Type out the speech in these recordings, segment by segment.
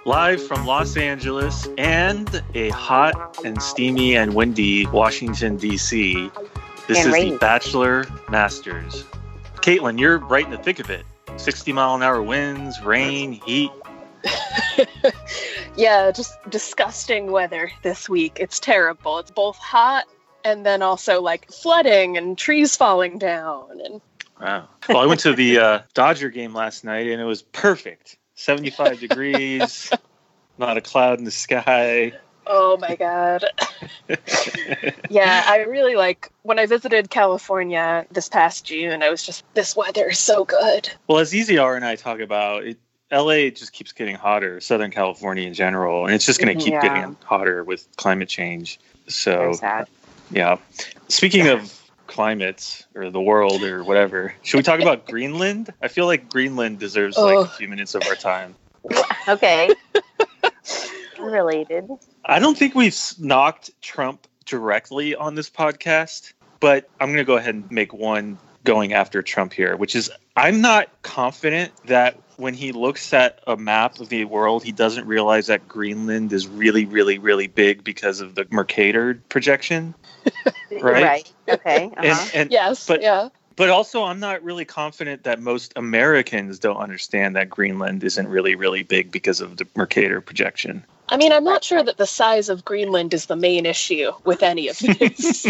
Live from Los Angeles and a hot and steamy and windy Washington, D.C., this is the Bachelor Masters. Caitlin, you're right in the thick of it. 60-mile-an-hour winds, rain, heat. Yeah, just disgusting weather this week. It's terrible. It's both hot and then also like flooding and trees falling down. And wow. Well, I went to the Dodger game last night and it was perfect. 75 degrees, not a cloud in the sky. Oh my God. Yeah, I really when I visited California this past June, I was just, this weather is so good. Well, as EZR and I talk about, LA just keeps getting hotter, Southern California in general, and it's just going to keep getting hotter with climate change. So, yeah. Speaking of climates or the world or whatever, should we talk about Greenland? I feel like Greenland deserves a few minutes of our time. Okay. Related. I don't think we've knocked Trump directly on this podcast, but I'm going to go ahead and make one going after Trump here, which is I'm not confident that when he looks at a map of the world, he doesn't realize that Greenland is really, really, really big because of the Mercator projection. Right? Right. Okay. Uh-huh. And yes. But also, I'm not really confident that most Americans don't understand that Greenland isn't really, really big because of the Mercator projection. I mean, I'm not sure that the size of Greenland is the main issue with any of this.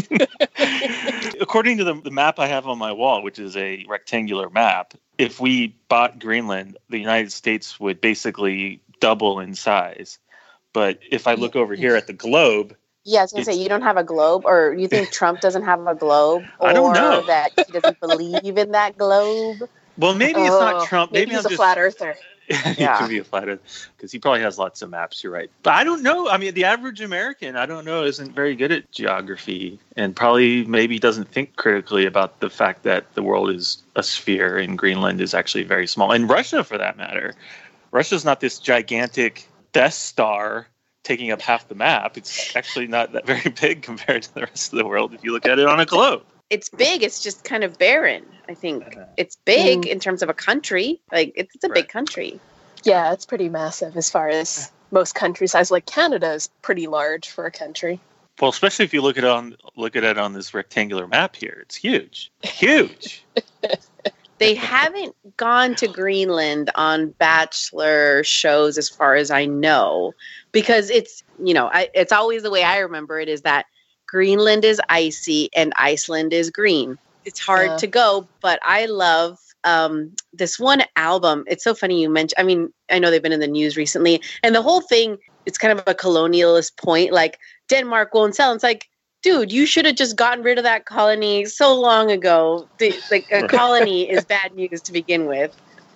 According to the map I have on my wall, which is a rectangular map, if we bought Greenland, the United States would basically double in size. But if I look over here at the globe... Yeah, I was going to say, you don't have a globe, or you think Trump doesn't have a globe? Or I don't know. That he doesn't believe in that globe? Well, maybe it's not Trump. Maybe he's a flat earther. He could be a flat earther, because he probably has lots of maps, you're right. But I don't know. I mean, the average American, I don't know, isn't very good at geography and probably maybe doesn't think critically about the fact that the world is a sphere and Greenland is actually very small. And Russia, for that matter. Russia's not this gigantic Death Star taking up half the map. It's actually not that very big compared to the rest of the world if you look at it on a globe. It's big. It's just kind of barren, I think. It's big in terms of a country. Like, it's a big country. Yeah, it's pretty massive as far as most country size. Like, Canada is pretty large for a country. Well, especially if you look at it on this rectangular map here. It's huge. Huge. They haven't gone to Greenland on Bachelor shows as far as I know, because it's, it's always the way I remember it is that Greenland is icy and Iceland is green. It's hard to go, but I love this one album. It's so funny you mentioned, I mean, I know they've been in the news recently, and the whole thing, it's kind of a colonialist point, like Denmark won't sell. It's like, dude, you should have just gotten rid of that colony so long ago. A colony is bad news to begin with.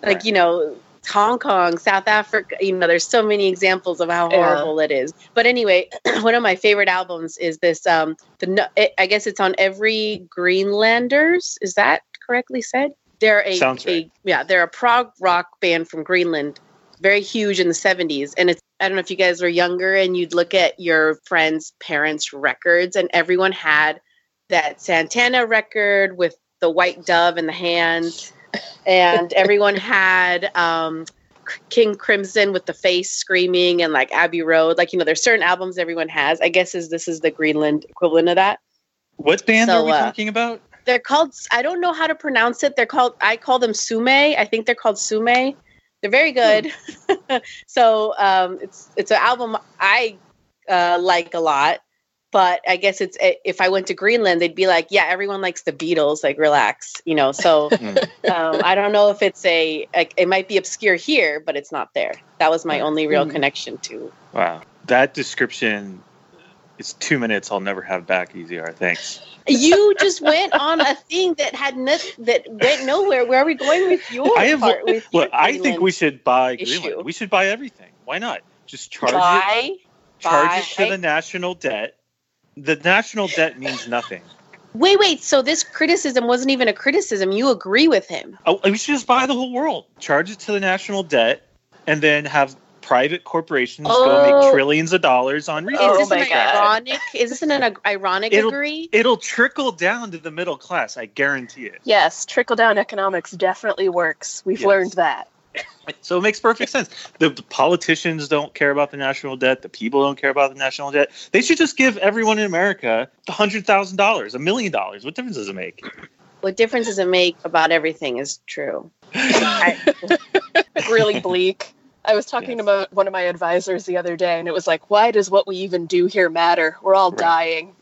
Hong Kong, South Africa, there's so many examples of how horrible it is. But anyway, one of my favorite albums is this, I guess it's on every Greenlanders. Is that correctly said? They're they're a prog rock band from Greenland, very huge in the 70s. And I don't know if you guys were younger and you'd look at your friends' parents' records, and everyone had that Santana record with the white dove in the hand. And everyone had King Crimson with the face screaming, and like Abbey Road. There's certain albums everyone has. I guess this is the Greenland equivalent of that. What band are we talking about? They're called, I don't know how to pronounce it. I call them Sume. I think they're called Sume. They're very good. So it's an album I like a lot. But I guess if I went to Greenland, they'd be like, yeah, everyone likes the Beatles, like relax, So I don't know if it might be obscure here, but it's not there. That was my only real connection to. Wow. That description is 2 minutes I'll never have back, EZR. Thanks. You just went on a thing that that went nowhere. Where are we going with your part? I think we should buy Greenland. We should buy everything. Why not? Just charge it to the national debt. The national debt means nothing. Wait. So this criticism wasn't even a criticism. You agree with him. Oh, we should just buy the whole world. Charge it to the national debt, and then have private corporations go make trillions of dollars on research. Is this an ironic agree? It'll trickle down to the middle class. I guarantee it. Yes, trickle-down economics definitely works. We've learned that. So it makes perfect sense. The politicians don't care about the national debt. The people don't care about the national debt. They should just give everyone in America $100,000, $1 million. What difference does it make? What difference does it make about everything is true. Really bleak. I was talking about one of my advisors the other day, and it was like, why does what we even do here matter? We're all dying.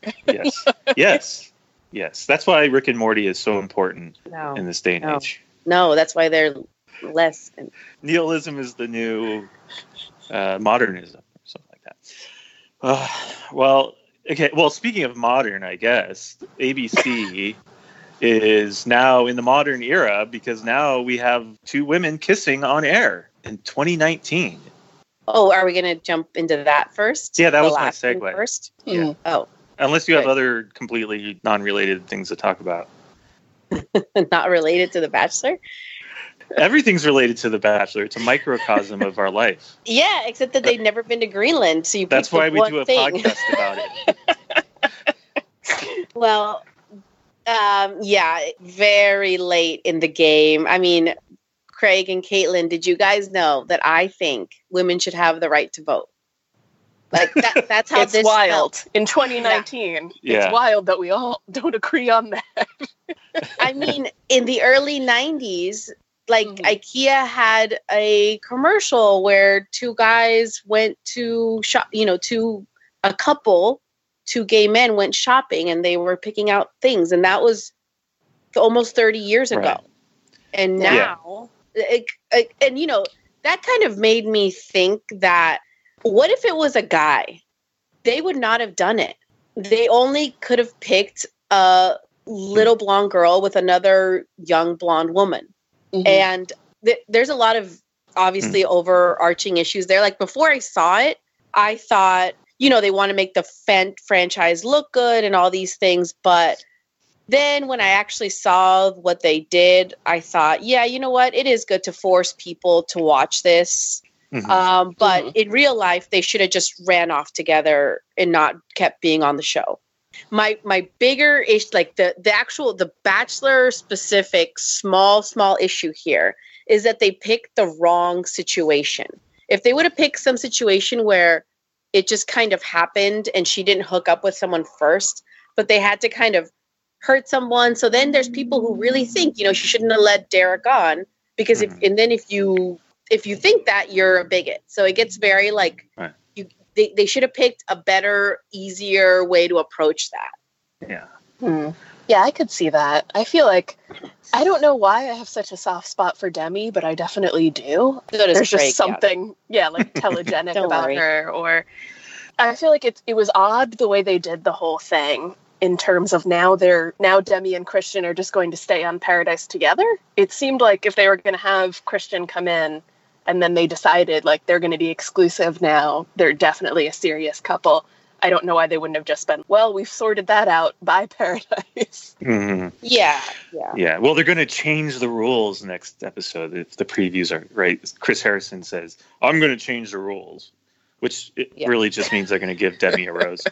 Yes. That's why Rick and Morty is so important in this day and age. No, that's why they're less. Nihilism is the new modernism, or something like that. Well, speaking of modern, I guess, ABC is now in the modern era because now we have two women kissing on air in 2019. Oh, are we going to jump into that first? Yeah, that was my segue. First? Yeah. Oh. Unless you have other completely non-related things to talk about. Not related to The Bachelor? Everything's related to The Bachelor. It's a microcosm of our life. Yeah, except that they've never been to Greenland. So that's why we do a podcast about it. Well, very late in the game. I mean, Craig and Caitlin, did you guys know that I think women should have the right to vote? Like that's how it's this wild. felt. In 2019. Yeah. It's wild that we all don't agree on that. I mean, in the early 90s, like IKEA had a commercial where two guys went to shop, two gay men went shopping and they were picking out things. And that was almost 30 years ago. Right. And now, that kind of made me think that what if it was a guy? They would not have done it. They only could have picked a little blonde girl with another young blonde woman. Mm-hmm. And there's a lot of obviously overarching issues there. Like before I saw it, I thought, they want to make the franchise look good and all these things. But then when I actually saw what they did, I thought, yeah, you know what? It is good to force people to watch this. Mm-hmm. But in real life, they should have just ran off together and not kept being on the show. My bigger issue, like the Bachelor specific small issue here is that they picked the wrong situation. If they would have picked some situation where it just kind of happened and she didn't hook up with someone first, but they had to kind of hurt someone. So then there's people who really think, she shouldn't have let Derek on because if you think that, you're a bigot. So it gets very like they should have picked a better, easier way to approach that. Yeah. Yeah, I could see that. I feel like I don't know why I have such a soft spot for Demi, but I definitely do. There's just something, like telegenic about her. Or I feel like it was odd the way they did the whole thing in terms of now Demi and Christian are just going to stay on Paradise together. It seemed like if they were going to have Christian come in and then they decided like they're going to be exclusive now, they're definitely a serious couple. I don't know why they wouldn't have just been, well, we've sorted that out. Bye, Paradise. Mm-hmm. Yeah. Well, they're going to change the rules next episode if the previews are right. Chris Harrison says, I'm going to change the rules, which really just means they're going to give Demi a rose.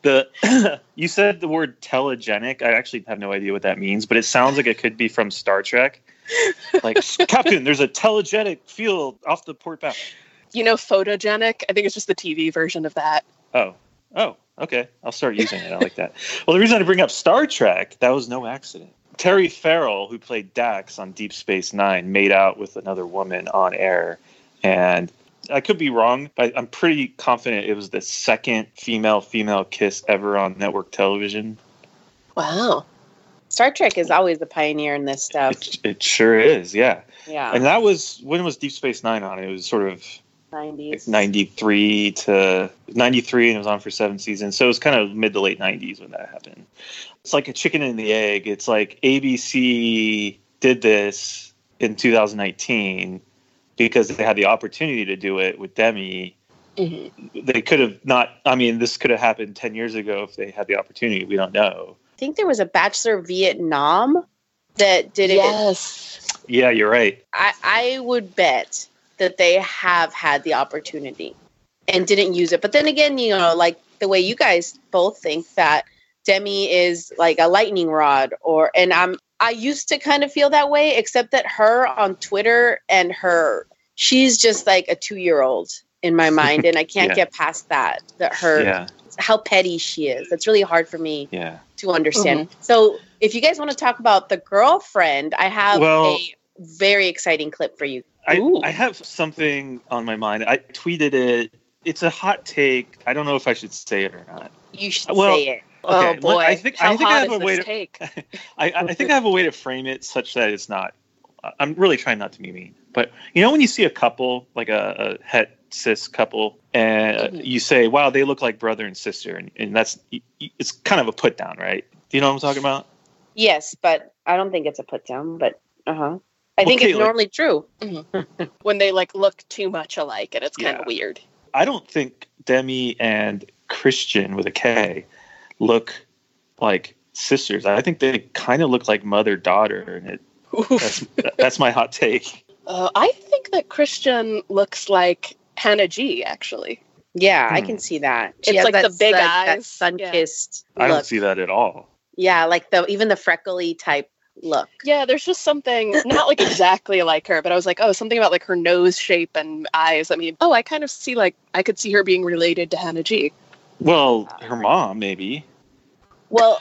You said the word telegenic. I actually have no idea what that means, but it sounds like it could be from Star Trek. Like, Captain, there's a telegenic field off the port bow. Photogenic? I think it's just the TV version of that. Oh, okay. I'll start using it. I like that. Well, the reason I bring up Star Trek, that was no accident. Terry Farrell, who played Dax on Deep Space Nine, made out with another woman on air. And I could be wrong, but I'm pretty confident it was the second female-female kiss ever on network television. Wow. Star Trek is always the pioneer in this stuff. It sure is, yeah. Yeah. And that was, when was Deep Space Nine on? It was sort of 90s. 93 to 93, and it was on for 7 seasons. So it was kind of mid to late 90s when that happened. It's like a chicken and the egg. It's like ABC did this in 2019 because they had the opportunity to do it with Demi. Mm-hmm. They could have not, this could have happened 10 years ago if they had the opportunity. We don't know. I think there was a Bachelor Vietnam that did it. Yes. Yeah, you're right. I would bet that they have had the opportunity and didn't use it. But then again, like the way you guys both think that Demi is like a lightning rod I used to kind of feel that way, except that her on Twitter and her she's just like a 2-year-old in my mind, and I can't get past that how petty she is. That's really hard for me to understand. Mm-hmm. So if you guys want to talk about the girlfriend, I have a very exciting clip for you. I have something on my mind. I tweeted it. It's a hot take. I don't know if I should say it or not. You should say it. Okay. Oh boy! I think I have a way to take. I think I have a way to frame it such that it's not. I'm really trying not to be mean, but you know when you see a couple, like a het cis couple, and you say, "Wow, they look like brother and sister," and that's it's kind of a put down, right? Do you know what I'm talking about? Yes, but I don't think it's a put down. But I think it's normally true. Mm-hmm. When they like look too much alike, and it's kind of weird. I don't think Demi and Christian with a K look like sisters. I think they kind of look like mother-daughter, and that's my hot take. I think that Christian looks like Hannah G, actually. Yeah, I can see that. It's like the big eyes. That sun-kissed look. I don't see that at all. Yeah, like even the freckly type look. Yeah, there's just something, not like exactly like her, but I was like, something about like her nose shape and eyes. I mean, I kind of see I could see her being related to Hannah G. Well, her mom, maybe. Well,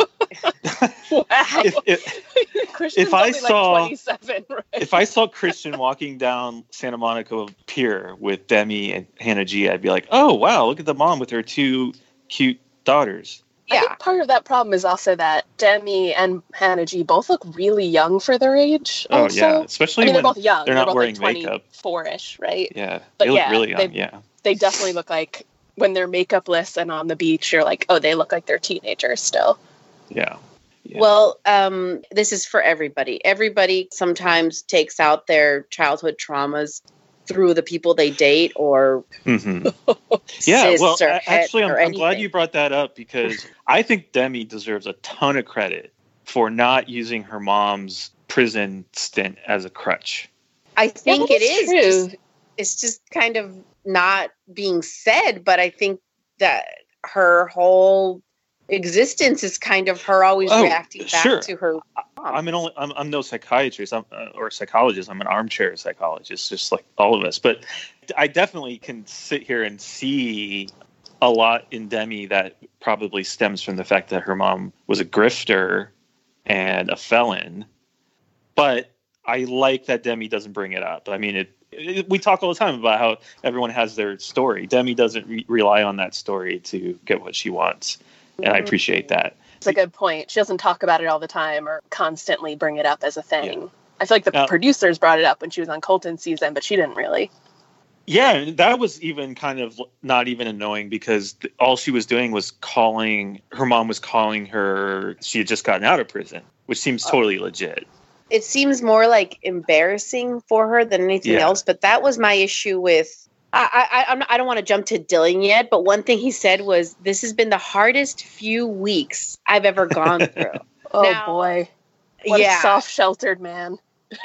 if I saw like 27, right? If I saw Christian walking down Santa Monica Pier with Demi and Hannah G, I'd be like, oh wow, look at the mom with her 2 cute daughters. Yeah. I think part of that problem is also that Demi and Hannah G both look really young for their age. Oh yeah, especially when they're both young. They're not both wearing like makeup. 24-ish, right? Yeah, they look really young. They definitely look like, when they're makeupless and on the beach, you're like, oh, they look like they're teenagers still. Yeah. Well, this is for everybody. Everybody sometimes takes out their childhood traumas through the people they date or yeah. Well, actually, I'm glad you brought that up, because I think Demi deserves a ton of credit for not using her mom's prison stint as a crutch. I think it is true. It's just kind of not being said, but I think that her whole existence is kind of her always reacting back to her mom. I'm no psychiatrist or psychologist. I'm an armchair psychologist, just like all of us. But I definitely can sit here and see a lot in Demi that probably stems from the fact that her mom was a grifter and a felon. But I like that Demi doesn't bring it up. I mean, we talk all the time about how everyone has their story. Demi doesn't rely on that story to get what she wants. And I appreciate that. It's a good point. She doesn't talk about it all the time or constantly bring it up as a thing. Yeah. I feel like the producers brought it up when she was on Colton's season, but she didn't really. Yeah, that was even kind of not even annoying, because all she was doing was her mom was calling her, she had just gotten out of prison, which seems totally legit. It seems more like embarrassing for her than anything else, but that was my issue with. I don't want to jump to Dylan yet, but one thing he said was, "This has been the hardest few weeks I've ever gone through." Boy, what a soft-sheltered man.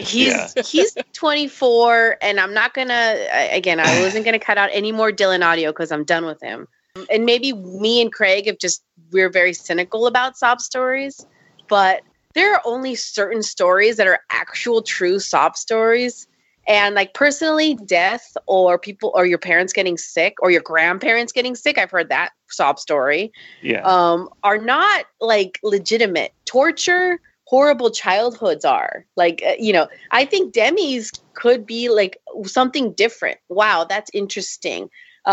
He's 24, and I'm not gonna. Again, I wasn't gonna cut out any more Dylan audio because I'm done with him. And maybe me and Craig we're very cynical about sob stories, but there are only certain stories that are actual true sob stories. And like personally, death or people or your parents getting sick or your grandparents getting sick, I've heard that sob story, are not like legitimate. Torture, horrible childhoods are. Like, I think Demi's could be like something different. Wow, that's interesting.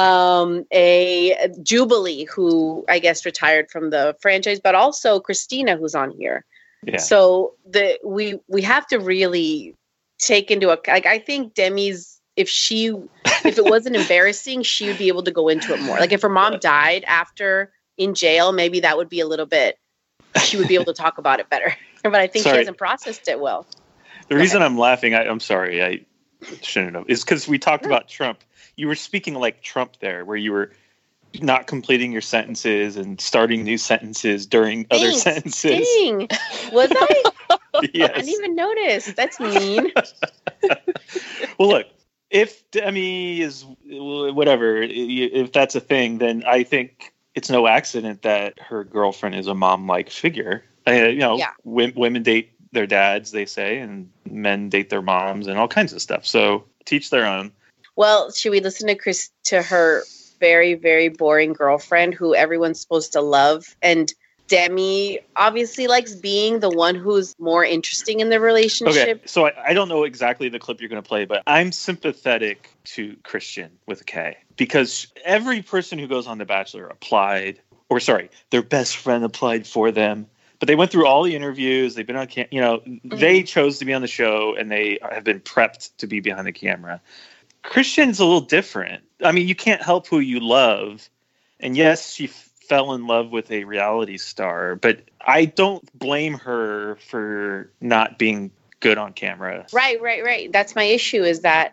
A Jubilee, who I guess retired from the franchise, but also Christina, who's on here. Yeah. So we have to really take into account. Like, I think Demi's, if it wasn't embarrassing, she would be able to go into it more. Like if her mom died after in jail, maybe that would be a little bit. She would be able to talk about it better. But I think she hasn't processed it well. The reason I'm laughing, I'm sorry, I shouldn't have, is because we talked about Trump. You were speaking like Trump there, where you were not completing your sentences and starting new sentences during other sentences. Dang. Was I? Yes. I didn't even notice. That's mean. Well, look, if Demi is whatever, if that's a thing, then I think it's no accident that her girlfriend is a mom-like figure. Women date their dads, they say, and men date their moms and all kinds of stuff. So teach their own. Well, should we listen to her very, very boring girlfriend who everyone's supposed to love? And Demi obviously likes being the one who's more interesting in the relationship. Okay, so I don't know exactly the clip you're going to play, but I'm sympathetic to Christian with a K, because every person who goes on The Bachelor applied, or sorry, their best friend applied for them. But they went through all the interviews. They've been on they chose to be on the show, and they have been prepped to be behind the camera. Christian's a little different. I mean, you can't help who you love. And yes, she fell in love with a reality star, but I don't blame her for not being good on camera. Right. That's my issue, is that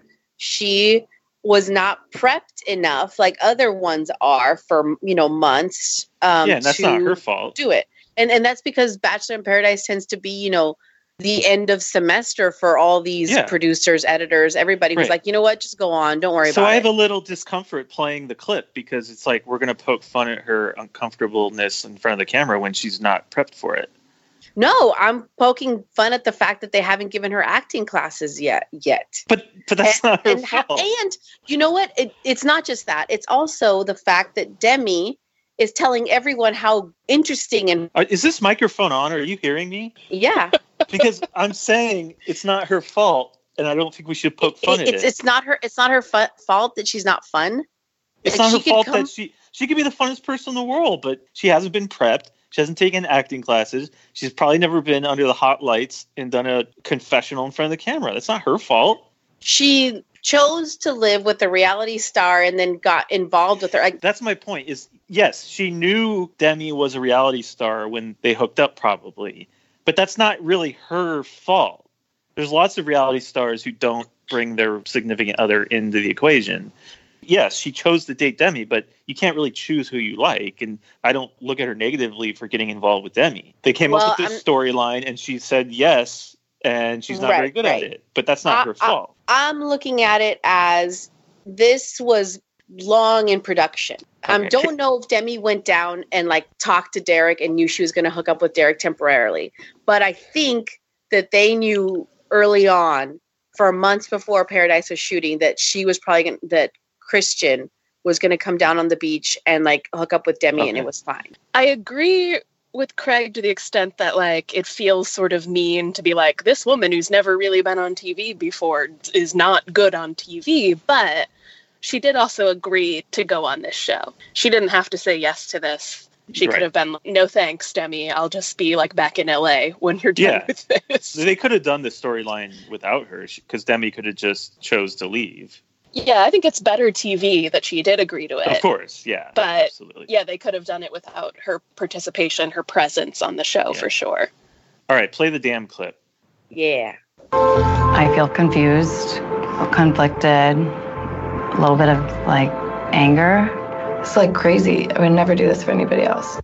she was not prepped enough like other ones are for, months. And that's not her fault. Do it. And that's because Bachelor in Paradise tends to be, the end of semester for all these producers, editors, everybody who's like, you know what, just go on. Don't worry about it. So I have a little discomfort playing the clip, because it's like we're going to poke fun at her uncomfortableness in front of the camera when she's not prepped for it. No, I'm poking fun at the fact that they haven't given her acting classes yet. But that's not her fault. And you know what? It's not just that. It's also the fact that Demi is telling everyone how interesting and... Is this microphone on? Are you hearing me? Yeah. Because I'm saying it's not her fault, and I don't think we should poke fun at it. It's not her fault that she's not fun. It's not her fault that she could be the funnest person in the world, but she hasn't been prepped. She hasn't taken acting classes. She's probably never been under the hot lights and done a confessional in front of the camera. That's not her fault. She chose to live with a reality star and then got involved with her. That's my point. Is yes, she knew Demi was a reality star when they hooked up, probably. But that's not really her fault. There's lots of reality stars who don't bring their significant other into the equation. Yes, she chose to date Demi, but you can't really choose who you like. And I don't look at her negatively for getting involved with Demi. They came up with this storyline, and she said yes, and she's not very good at it. But that's not her fault. I'm looking at it as this was long in production. Okay. Don't know if Demi went down and talked to Derek and knew she was going to hook up with Derek temporarily. But I think that they knew early on, for months before Paradise was shooting, that she was probably that Christian was going to come down on the beach and hook up with Demi, and it was fine. I agree with Craig to the extent that it feels sort of mean to be like, this woman who's never really been on TV before is not good on TV, but she did also agree to go on this show. She didn't have to say yes to this. She could have been, no thanks, Demi. I'll just be back in LA when you're done with this. They could have done the storyline without her, because Demi could have just chose to leave. Yeah, I think it's better TV that she did agree to it. Of course, yeah. But absolutely. Yeah, they could have done it without her participation, her presence on the show for sure. All right, play the damn clip. Yeah. I feel confused, conflicted, a little bit of anger. It's crazy. I would never do this for anybody else.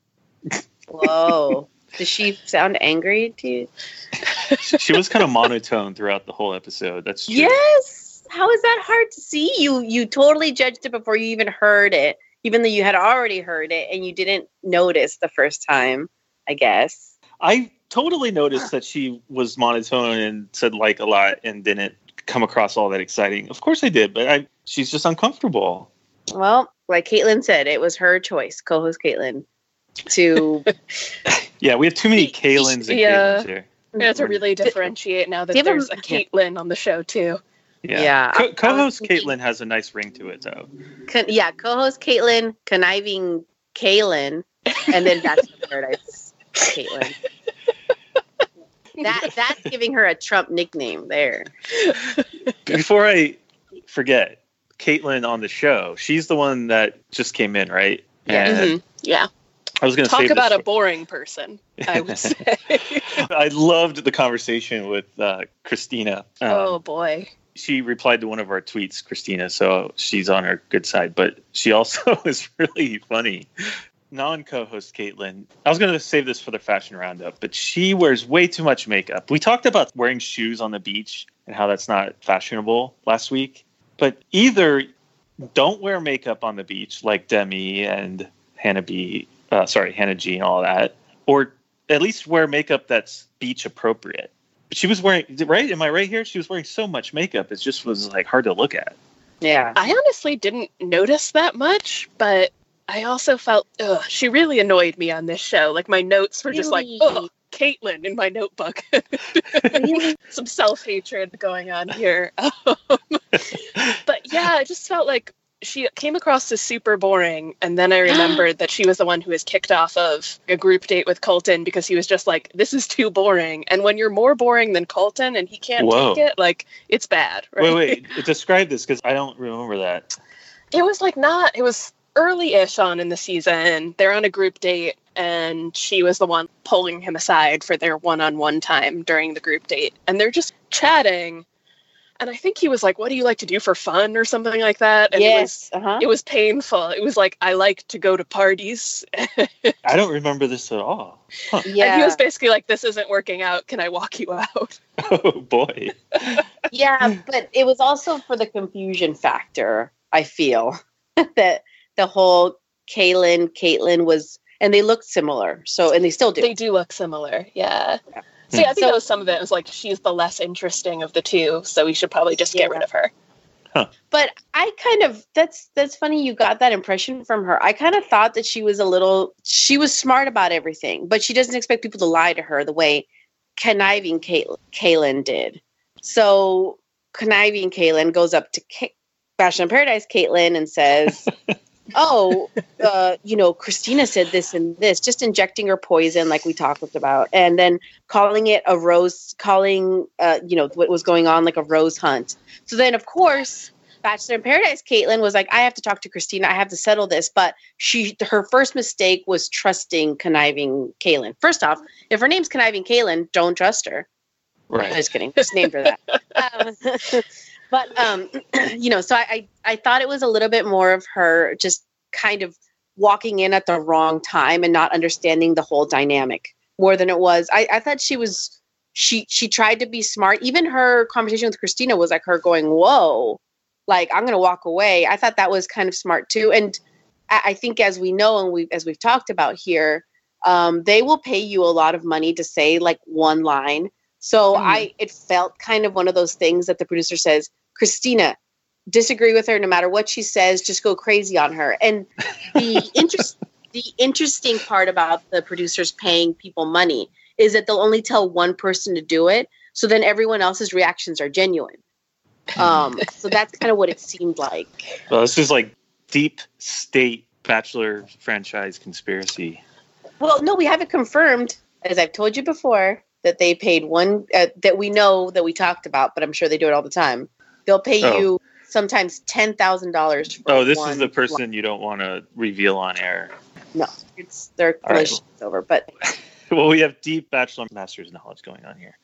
Whoa. Does she sound angry to you? She was kind of monotone throughout the whole episode. That's true. Yes. How is that hard to see? You totally judged it before you even heard it, even though you had already heard it and you didn't notice the first time, I guess. I totally noticed that she was monotone and said a lot and didn't come across all that exciting. Of course I did, but she's just uncomfortable. Well, like Caitlin said, it was her choice, co-host Caitlin, to... Yeah, we have too many Caitlins and Caitlins here. We have to really differentiate now that there's a Caitlin on the show, too. Yeah. Co-host Caitlin has a nice ring to it, though. Co-host Caitlin, conniving Caitlin, and then Bachelor in Paradise Caitlin. That's giving her a Trump nickname there. Before I forget, Caitlin on the show, she's the one that just came in, right? Yeah. Yeah. I was going to talk about a boring person, I would say. I loved the conversation with Christina. Oh, boy. She replied to one of our tweets, Christina, so she's on our good side. But she also is really funny. Non-co-host Caitlin, I was going to save this for the fashion roundup, but she wears way too much makeup. We talked about wearing shoes on the beach and how that's not fashionable last week. But either don't wear makeup on the beach like Demi and Hannah G and all that, or at least wear makeup that's beach appropriate. She was wearing, right? Am I right here? She was wearing so much makeup. It just was like hard to look at. Yeah. I honestly didn't notice that much, but I also felt, she really annoyed me on this show. Like, my notes were just like, Caitlyn in my notebook. Really? Some self-hatred going on here. But yeah, I just felt like she came across as super boring, and then I remembered that she was the one who was kicked off of a group date with Colton because he was just like, this is too boring. And when you're more boring than Colton and he can't take it, like, it's bad, right? Wait, describe this, because I don't remember that. It was early-ish on in the season. They're on a group date, and she was the one pulling him aside for their one-on-one time during the group date. And they're just chatting. And I think he was like, what do you like to do for fun or something like that? And yes. It was painful. It was like, I like to go to parties. I don't remember this at all. Huh. Yeah. And he was basically like, this isn't working out. Can I walk you out? Oh, boy. Yeah, but it was also for the confusion factor, I feel. That the whole Caitlyn was, and they looked similar. So, and they still do. They do look similar, yeah. So yeah, I think that was some of it. It was like, she's the less interesting of the two, so we should probably just get rid of her. Huh. But I kind of, that's funny you got that impression from her. I kind of thought that she was smart about everything, but she doesn't expect people to lie to her the way conniving Caitlyn did. So conniving Caitlyn goes up to Bachelor in Paradise Caitlyn and says, Christina said this and this, just injecting her poison like we talked about, and then calling it a rose, what was going on like a rose hunt. So then, of course, Bachelor in Paradise Caitlyn was like, I have to talk to Christina. I have to settle this. But her first mistake was trusting conniving Caitlyn. First off, if her name's conniving Caitlyn, don't trust her. Right. I'm just kidding. Just named her that. But, so I thought it was a little bit more of her just kind of walking in at the wrong time and not understanding the whole dynamic more than it was. I thought she tried to be smart. Even her conversation with Christina was like her going, whoa, like, I'm going to walk away. I thought that was kind of smart too. And I think, as we know, and as we've talked about here, they will pay you a lot of money to say like one line. So it felt kind of one of those things that the producer says, Christina, disagree with her no matter what she says, just go crazy on her. And the interesting part about the producers paying people money is that they'll only tell one person to do it. So then everyone else's reactions are genuine. So that's kind of what it seemed like. Well, this is like deep state Bachelor franchise conspiracy. Well, no, we have it confirmed, as I've told you before, that they paid one that we know that we talked about, but I'm sure they do it all the time. They'll pay you sometimes $10,000. Oh, this is the person you don't want to reveal on air. No, their relationship's over. But well, we have deep Bachelor Masters knowledge going on here.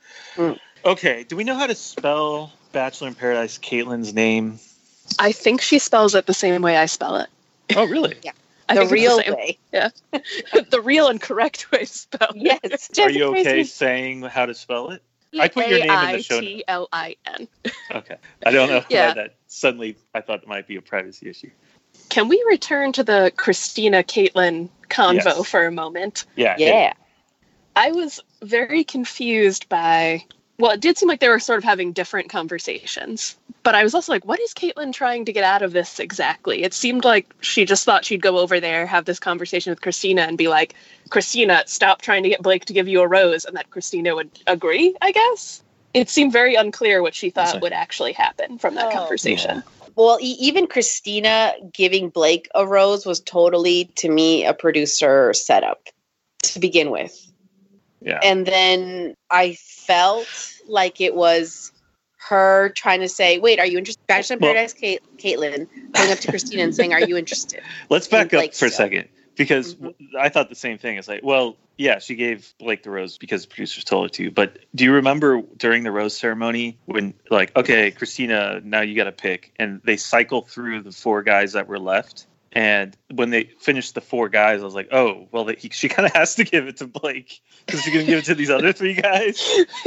Okay, do we know how to spell Bachelor in Paradise Caitlyn's name? I think she spells it the same way I spell it. Oh, really? Yeah. The real way. Yeah. The real and correct way to spell it. Yes. Are you okay saying how to spell it? I put your name in the show notes. Caitlin. Okay. I don't know Yeah. that suddenly I thought it might be a privacy issue. Can we return to the Christina Caitlyn convo for a moment? Yeah. I was very confused by, well, it did seem like they were sort of having different conversations, but I was also like, what is Caitlyn trying to get out of this exactly? It seemed like she just thought she'd go over there, have this conversation with Christina and be like, Christina, stop trying to get Blake to give you a rose, and that Christina would agree, I guess. It seemed very unclear what she thought would actually happen from that conversation. Yeah. Well, even Christina giving Blake a rose was totally, to me, a producer setup to begin with. Yeah. And then I felt like it was her trying to say, wait, are you interested? Bachelor in Paradise Caitlyn going up to Christina and saying, are you interested? Let's back up for a second, because I thought the same thing. It's like, well, yeah, she gave Blake the rose because the producers told her to. But do you remember during the rose ceremony when, like, okay, Christina, now you got to pick. And they cycle through the 4 guys that were left. And when they finished the 4 guys, I was like, oh, well, she kind of has to give it to Blake because she's going to give it to these other 3 guys.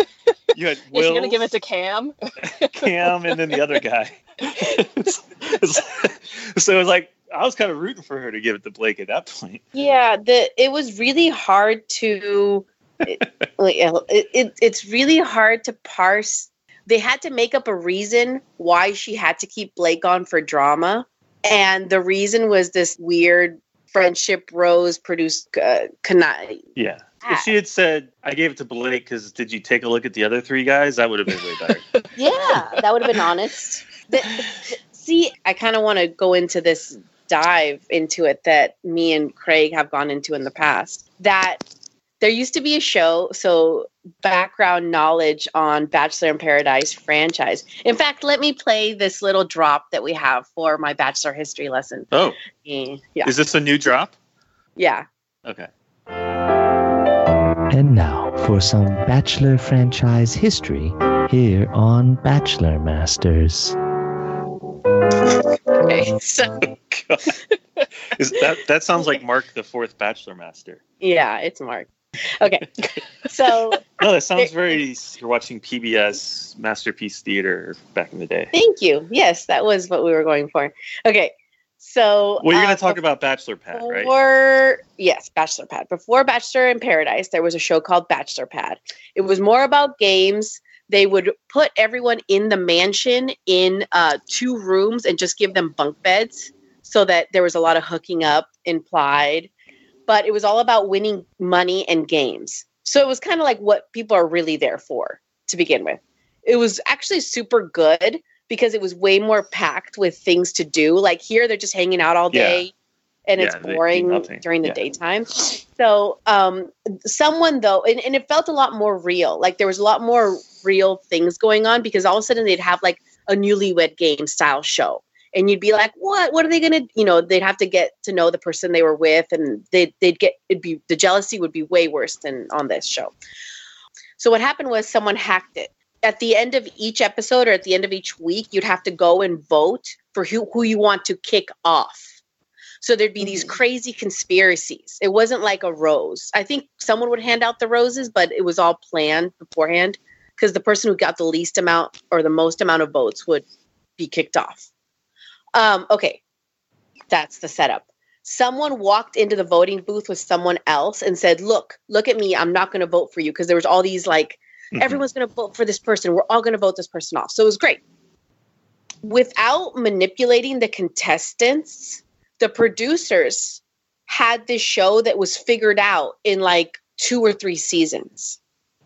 You had Will. Is she going to give it to Cam? Cam, and then the other guy. So it was like, I was kind of rooting for her to give it to Blake at that point. Yeah, it was really hard to It's really hard to parse. They had to make up a reason why she had to keep Blake on for drama. And the reason was this weird friendship rose produced Yeah. If she had said, I gave it to Blake because did you take a look at the other three guys? That would have been way better. Yeah, that would have been honest. See, I kind of want to go into this dive into it that me and Craig have gone into in the past. That there used to be a show, so background knowledge on Bachelor in Paradise franchise. In fact, let me play this little drop that we have for my Bachelor history lesson. Oh. Yeah. Is this a new drop? Yeah. Okay. And now for some Bachelor franchise history here on Bachelor Masters. Okay, so that sounds like Mark the fourth Bachelor Master. Yeah, it's Mark. Okay, so no, that sounds very. You're watching PBS Masterpiece Theater back in the day. Thank you. Yes, that was what we were going for. Okay, so well, you're going to talk about Bachelor Pad, right? Yes, Bachelor Pad. Before Bachelor in Paradise, there was a show called Bachelor Pad. It was more about games. They would put everyone in the mansion in 2 rooms and just give them bunk beds so that there was a lot of hooking up implied. But it was all about winning money and games. So it was kind of like what people are really there for to begin with. It was actually super good because it was way more packed with things to do. Like here, they're just hanging out all day and it's boring during the daytime. So someone though, and it felt a lot more real. Like there was a lot more real things going on because all of a sudden they'd have like a newlywed game style show. And you'd be like, what are they going to, they'd have to get to know the person they were with and the jealousy would be way worse than on this show. So what happened was someone hacked it. At the end of each episode or at the end of each week, you'd have to go and vote for who you want to kick off. So there'd be these crazy conspiracies. It wasn't like a rose. I think someone would hand out the roses, but it was all planned beforehand because the person who got the least amount or the most amount of votes would be kicked off. Okay, that's the setup. Someone walked into the voting booth with someone else and said, look at me. I'm not going to vote for you because there was all these like, everyone's going to vote for this person. We're all going to vote this person off. So it was great. Without manipulating the contestants, the producers had this show that was figured out in like 2 or 3 seasons.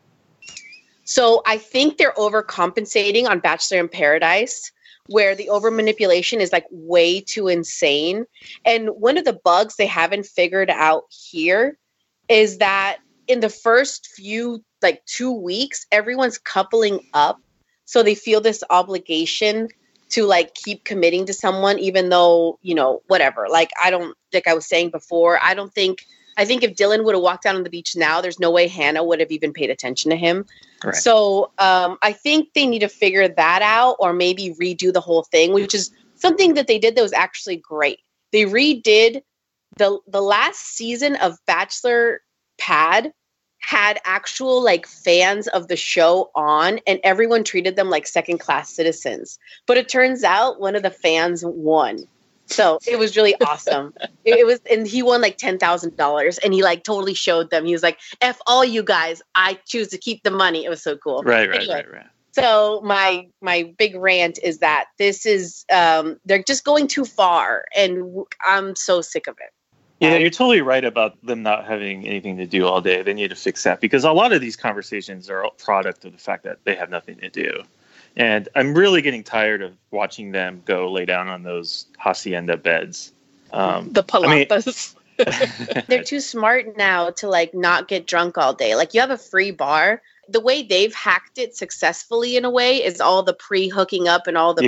So I think they're overcompensating on Bachelor in Paradise, where the over manipulation is like way too insane. And one of the bugs they haven't figured out here is that in the first few, like 2 weeks, everyone's coupling up. So they feel this obligation to like keep committing to someone, even though, whatever. Like, I was saying before, I think if Dylan would have walked down on the beach now, there's no way Hannah would have even paid attention to him. Right. So I think they need to figure that out or maybe redo the whole thing, which is something that they did that was actually great. They redid the last season of Bachelor Pad had actual like fans of the show on and everyone treated them like second-class citizens. But it turns out one of the fans won. So it was really awesome. It was, and he won like $10,000 and he like totally showed them. He was like, F all you guys, I choose to keep the money. It was so cool. Right. So my big rant is that this is, they're just going too far and I'm so sick of it. Yeah, you're totally right about them not having anything to do all day. They need to fix that because a lot of these conversations are a product of the fact that they have nothing to do. And I'm really getting tired of watching them go lay down on those hacienda beds. The palapas. They're too smart now to like not get drunk all day. Like you have a free bar. The way they've hacked it successfully in a way is all the pre-hooking up and all the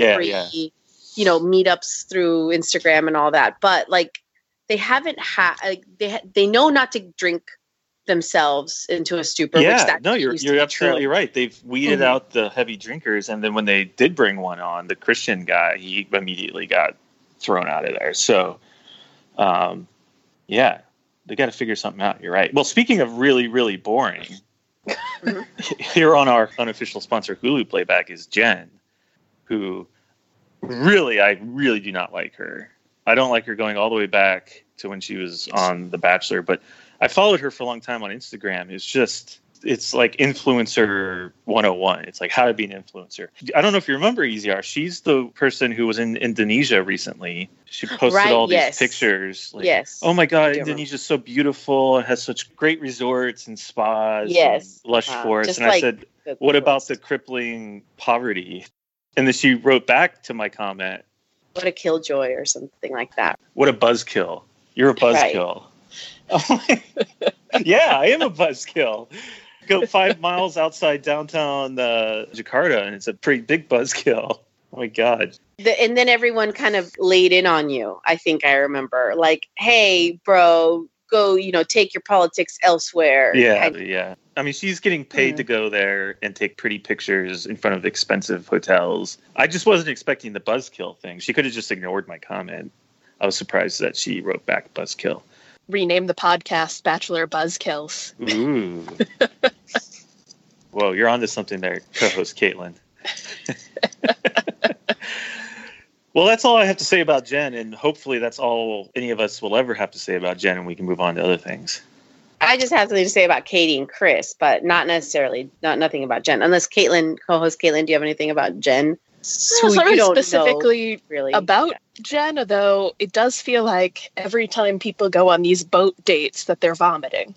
meetups through Instagram and all that. But like they haven't they know not to drink themselves into a stupor. Yeah, no, you're absolutely right. They've weeded out the heavy drinkers, and then when they did bring one on, the Christian guy, he immediately got thrown out of there. So, they got to figure something out. You're right. Well, speaking of really, really boring, here on our unofficial sponsor Hulu Playback is Jen, who I really do not like her. I don't like her going all the way back to when she was on The Bachelor, but I followed her for a long time on Instagram. It's like influencer 101. It's like how to be an influencer. I don't know if you remember EZR. She's the person who was in Indonesia recently. She posted all these pictures. Like, yes. Oh my God, Indonesia's so beautiful. It has such great resorts and spas and lush forests. And I said, what about the crippling poverty? And then she wrote back to my comment, what a killjoy or something like that. What a buzzkill. You're a buzzkill. Right. Yeah, I am a buzzkill. Go 5 miles outside downtown Jakarta, and it's a pretty big buzzkill. Oh my God. And then everyone kind of laid in on you. I think I remember, like, hey, bro, go, take your politics elsewhere. Yeah. I mean, she's getting paid to go there and take pretty pictures in front of expensive hotels. I just wasn't expecting the buzzkill thing. She could have just ignored my comment. I was surprised that she wrote back buzzkill. Rename the podcast Bachelor Buzzkills. Ooh. Whoa, you're onto something there, co-host Caitlin. Well, that's all I have to say about Jen, and hopefully that's all any of us will ever have to say about Jen, and we can move on to other things. I just have something to say about Katie and Chris, but nothing about Jen. Unless Caitlin, co-host Caitlin, do you have anything about Jen? Something specifically really about Jen, though it does feel like every time people go on these boat dates that they're vomiting.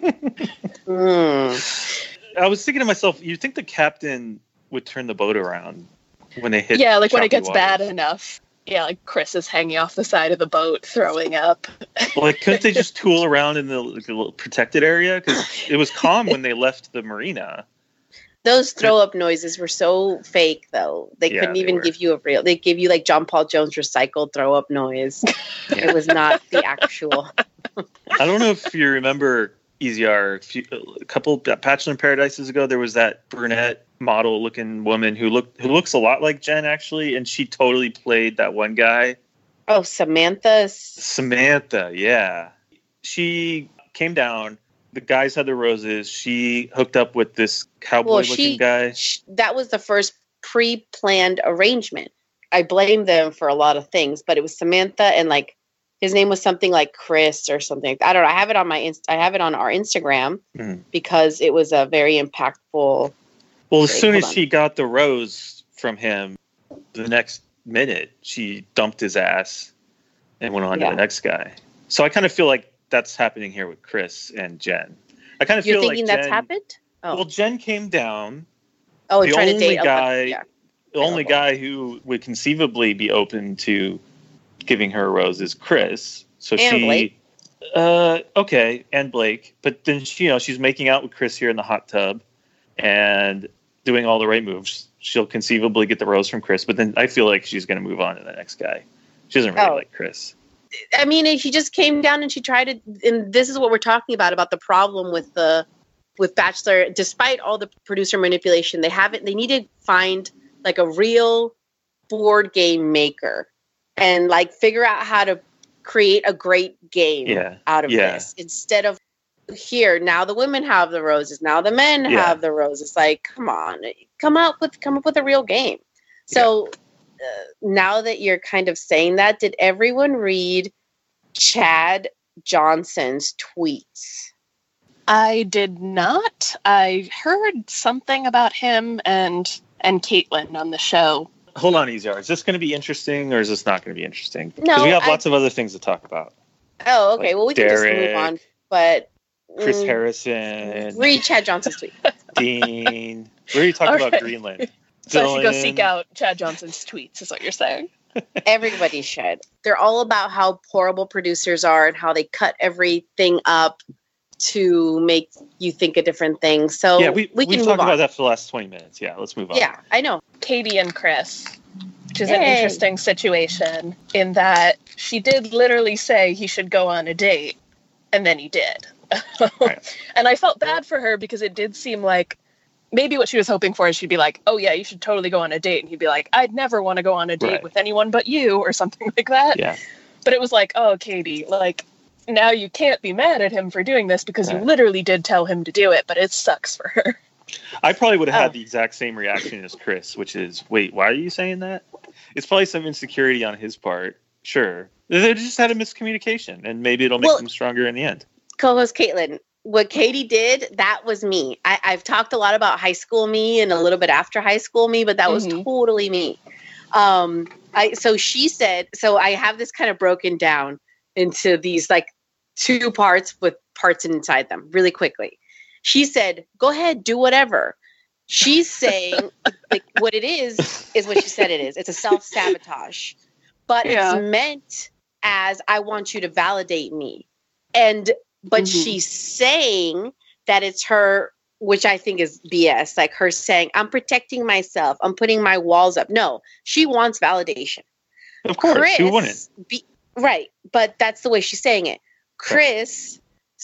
I was thinking to myself, you'd think the captain would turn the boat around when they hit when it gets bad enough. Yeah, like Chris is hanging off the side of the boat, throwing up. Well, couldn't they just tool around in the little protected area? Because it was calm when they left the marina. Those throw-up noises were so fake, though. They couldn't even give you a real... They give you, like, John Paul Jones recycled throw-up noise. Yeah. It was not the actual... I don't know if you remember, EZR, a couple Bachelor in Paradises ago, there was that brunette model-looking woman who looks a lot like Jen, actually, and she totally played that one guy. Oh, Samantha, yeah. She came down... The guys had the roses. She hooked up with this cowboy-looking guy. That was the first pre-planned arrangement. I blame them for a lot of things, but it was Samantha and like his name was something like Chris or something. I don't know. I have it on I have it on our Instagram because it was a very impactful. Well, as soon as she got the rose from him, the next minute she dumped his ass and went on to the next guy. So I kind of feel like that's happening here with Chris and Jen. I kind of feel like You're thinking that's happened? Oh. Well, Jen came down. Oh, and trying to date the only guy who would conceivably be open to giving her a rose is Chris. So Blake. And Blake. But then she's making out with Chris here in the hot tub and doing all the right moves. She'll conceivably get the rose from Chris, but then I feel like she's going to move on to the next guy. She doesn't really like Chris. I mean, she just came down and she tried to, and this is what we're talking about the problem with Bachelor. Despite all the producer manipulation, they need to find like a real board game maker and like figure out how to create a great game out of this instead of here. Now the women have the roses. Now the men have the roses. Like, come on, come up with a real game. So, now that you're kind of saying that, did everyone read Chad Johnson's tweets? I did not. I heard something about him and Caitlin on the show. Hold on, EZR. Is this going to be interesting or is this not going to be interesting? No, we have lots of other things to talk about. Oh, okay. Well, we can just move on. But Chris Harrison. Read Chad Johnson's tweet. Dean. We're already talking about Greenland. So I should go seek out Chad Johnson's tweets, is what you're saying? Everybody should. They're all about how horrible producers are and how they cut everything up to make you think a different thing. So we can talk about that for the last 20 minutes. Yeah, let's move on. Yeah, I know. Katie and Chris, which is an interesting situation in that she did literally say he should go on a date, and then he did. Right. And I felt bad for her because it did seem like maybe what she was hoping for is she'd be like, oh yeah, you should totally go on a date. And he'd be like, I'd never want to go on a date with anyone but you or something like that. Yeah. But it was like, oh, Katie, like now you can't be mad at him for doing this because you literally did tell him to do it, but it sucks for her. I probably would have had the exact same reaction as Chris, which is, wait, why are you saying that? It's probably some insecurity on his part. Sure. They just had a miscommunication and maybe it'll make them stronger in the end. co-host Caitlin, what Katie did, that was me. I've talked a lot about high school me and a little bit after high school me, but that was totally me. So she said, so I have this kind of broken down into these like 2 parts with parts inside them really quickly. She said, go ahead, do whatever. She's saying like what it is what she said it is. It's a self-sabotage, but it's meant as I want you to validate me. But she's saying that it's her, which I think is BS, like her saying, I'm protecting myself. I'm putting my walls up. No, she wants validation. Of course, Chris, who wouldn't? Right, but that's the way she's saying it. Chris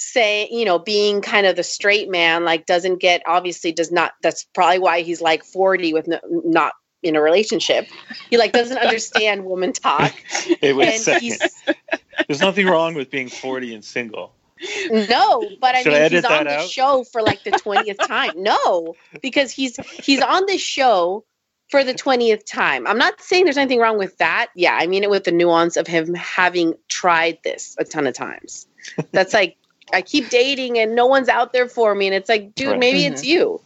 being kind of the straight man, like does not, that's probably why he's like 40 with not in a relationship. He like doesn't understand woman talk. There's nothing wrong with being 40 and single. No, but I mean, he's on the show for like the 20th time. No, because he's on this show for the 20th time. I'm not saying there's anything wrong with that. Yeah, I mean it with the nuance of him having tried this a ton of times. That's like, I keep dating and no one's out there for me. And it's like, dude, maybe it's you.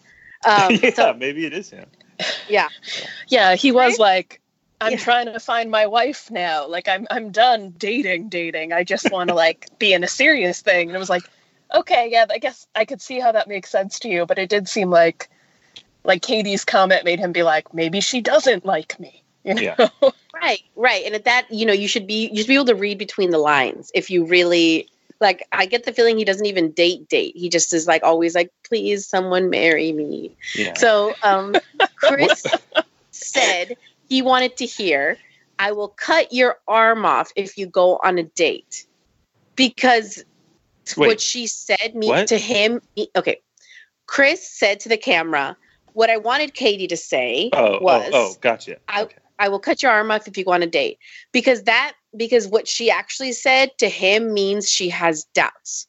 Maybe it is him. Yeah. Yeah, he was like, I'm trying to find my wife now. Like, I'm done dating. I just want to, like, be in a serious thing. And it was like, okay, yeah, I guess I could see how that makes sense to you. But it did seem like Katie's comment made him be like, maybe she doesn't like me. You know? Yeah. Right. And at that, you should be able to read between the lines if you really... Like, I get the feeling he doesn't even date. He just is like always like, please, someone marry me. Yeah. So Chris said he wanted to hear, I will cut your arm off if you go on a date. Because what she said to him. Okay. Chris said to the camera, what I wanted Katie to say was, gotcha. I will cut your arm off if you go on a date. Because what she actually said to him means she has doubts.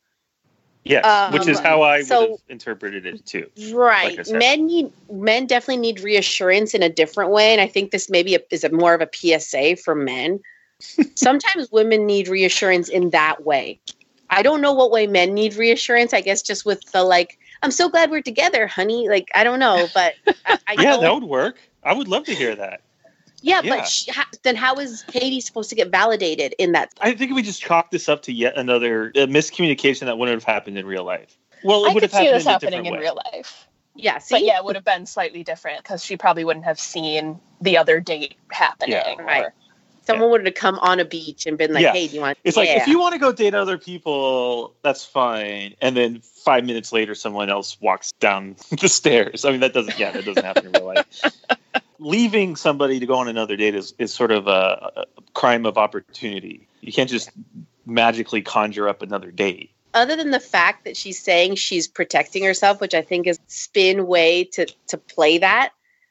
Yes, which is how I would have interpreted it too. Right. Like men definitely need reassurance in a different way. And I think this maybe is more of a PSA for men. Sometimes women need reassurance in that way. I don't know what way men need reassurance. I guess just with the like, I'm so glad we're together, honey. Like, I don't know, but that would work. I would love to hear that. Yeah, but then how is Katie supposed to get validated in that? I think we just chalk this up to yet another miscommunication that wouldn't have happened in real life. Well, I could see this happening in real life. Yeah, but it would have been slightly different because she probably wouldn't have seen the other date happening. Yeah, right. Someone would have come on a beach and been like, hey, do you want... It's like, if you want to go date other people, that's fine. And then 5 minutes later, someone else walks down the stairs. I mean, that doesn't happen in real life. Leaving somebody to go on another date is sort of a crime of opportunity. You can't just magically conjure up another date. Other than the fact that she's saying she's protecting herself, which I think is a spin way to play that,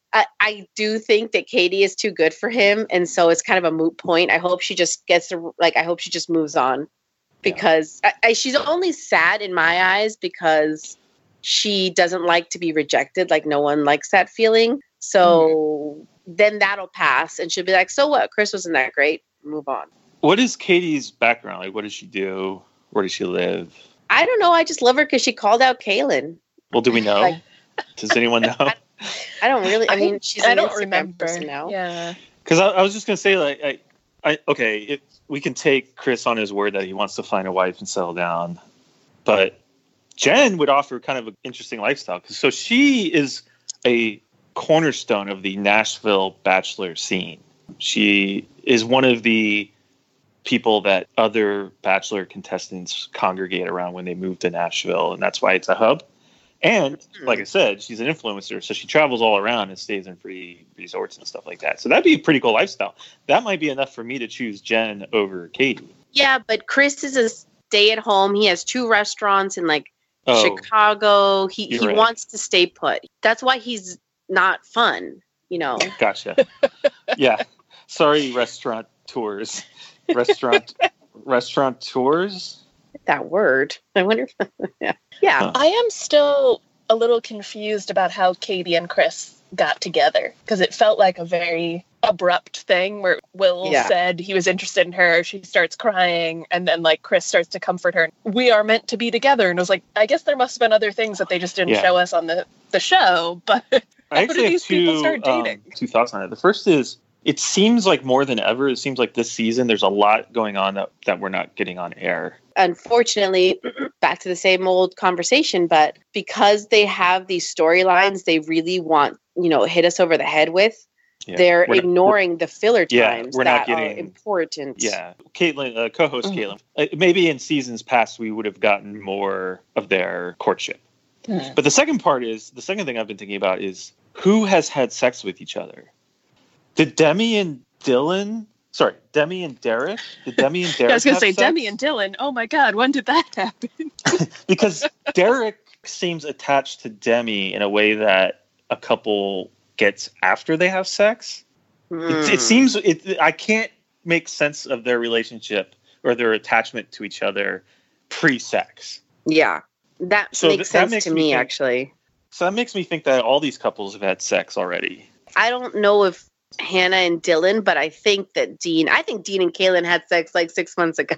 I do think that Katie is too good for him, and so it's kind of a moot point. I hope she just I hope she just moves on, because she's only sad in my eyes because she doesn't like to be rejected. Like, no one likes that feeling. So then that'll pass, and she'll be like, so what? Chris wasn't that great. Move on. What is Katie's background? Like, what does she do? Where does she live? I don't know. I just love her because she called out Kaylin. Well, do we know? Does anyone know? I don't really. I mean, she's an I don't Instagram remember. person now. Yeah. Because I was just going to say, if we can take Chris on his word that he wants to find a wife and settle down. But Jen would offer kind of an interesting lifestyle. So she is a cornerstone of the Nashville Bachelor scene. She is one of the people that other Bachelor contestants congregate around when they move to Nashville, and that's why it's a hub. And like I said, she's an influencer, so she travels all around and stays in free resorts and stuff like that. So that'd be a pretty cool lifestyle. That might be enough for me to choose Jen over Katie. Yeah, but Chris is a stay-at-home. He has 2 restaurants in Chicago. He right. wants to stay put. That's why he's not fun, Gotcha. Yeah. Sorry, restaurant tours. Restaurant tours? That word. I wonder if... Yeah. Huh. I am still a little confused about how Katie and Chris got together, because it felt like a very abrupt thing where Will said he was interested in her. She starts crying, and then like Chris starts to comfort her. We are meant to be together. And I was like, I guess there must have been other things that they just didn't show us on the show. But how did these people start dating? Two thoughts on it. The first is, it seems like more than ever, it seems like this season there's a lot going on that we're not getting on air. Unfortunately, back to the same old conversation, but because they have these storylines they really want, hit us over the head with, they're ignoring the filler times that are important. Yeah. Caitlin, co-host Caitlin, maybe in seasons past we would have gotten more of their courtship. But the second thing I've been thinking about is, who has had sex with each other? Did Demi and Derek? Did Demi and Derek I was going to say, sex? Demi and Dylan. Oh my God, when did that happen? Because Derek seems attached to Demi in a way that a couple gets after they have sex. It seems, I can't make sense of their relationship or their attachment to each other pre-sex. Yeah, that makes sense to me, actually. So that makes me think that all these couples have had sex already. I don't know if Hannah and Dylan, but I think Dean and Caitlin had sex like 6 months ago.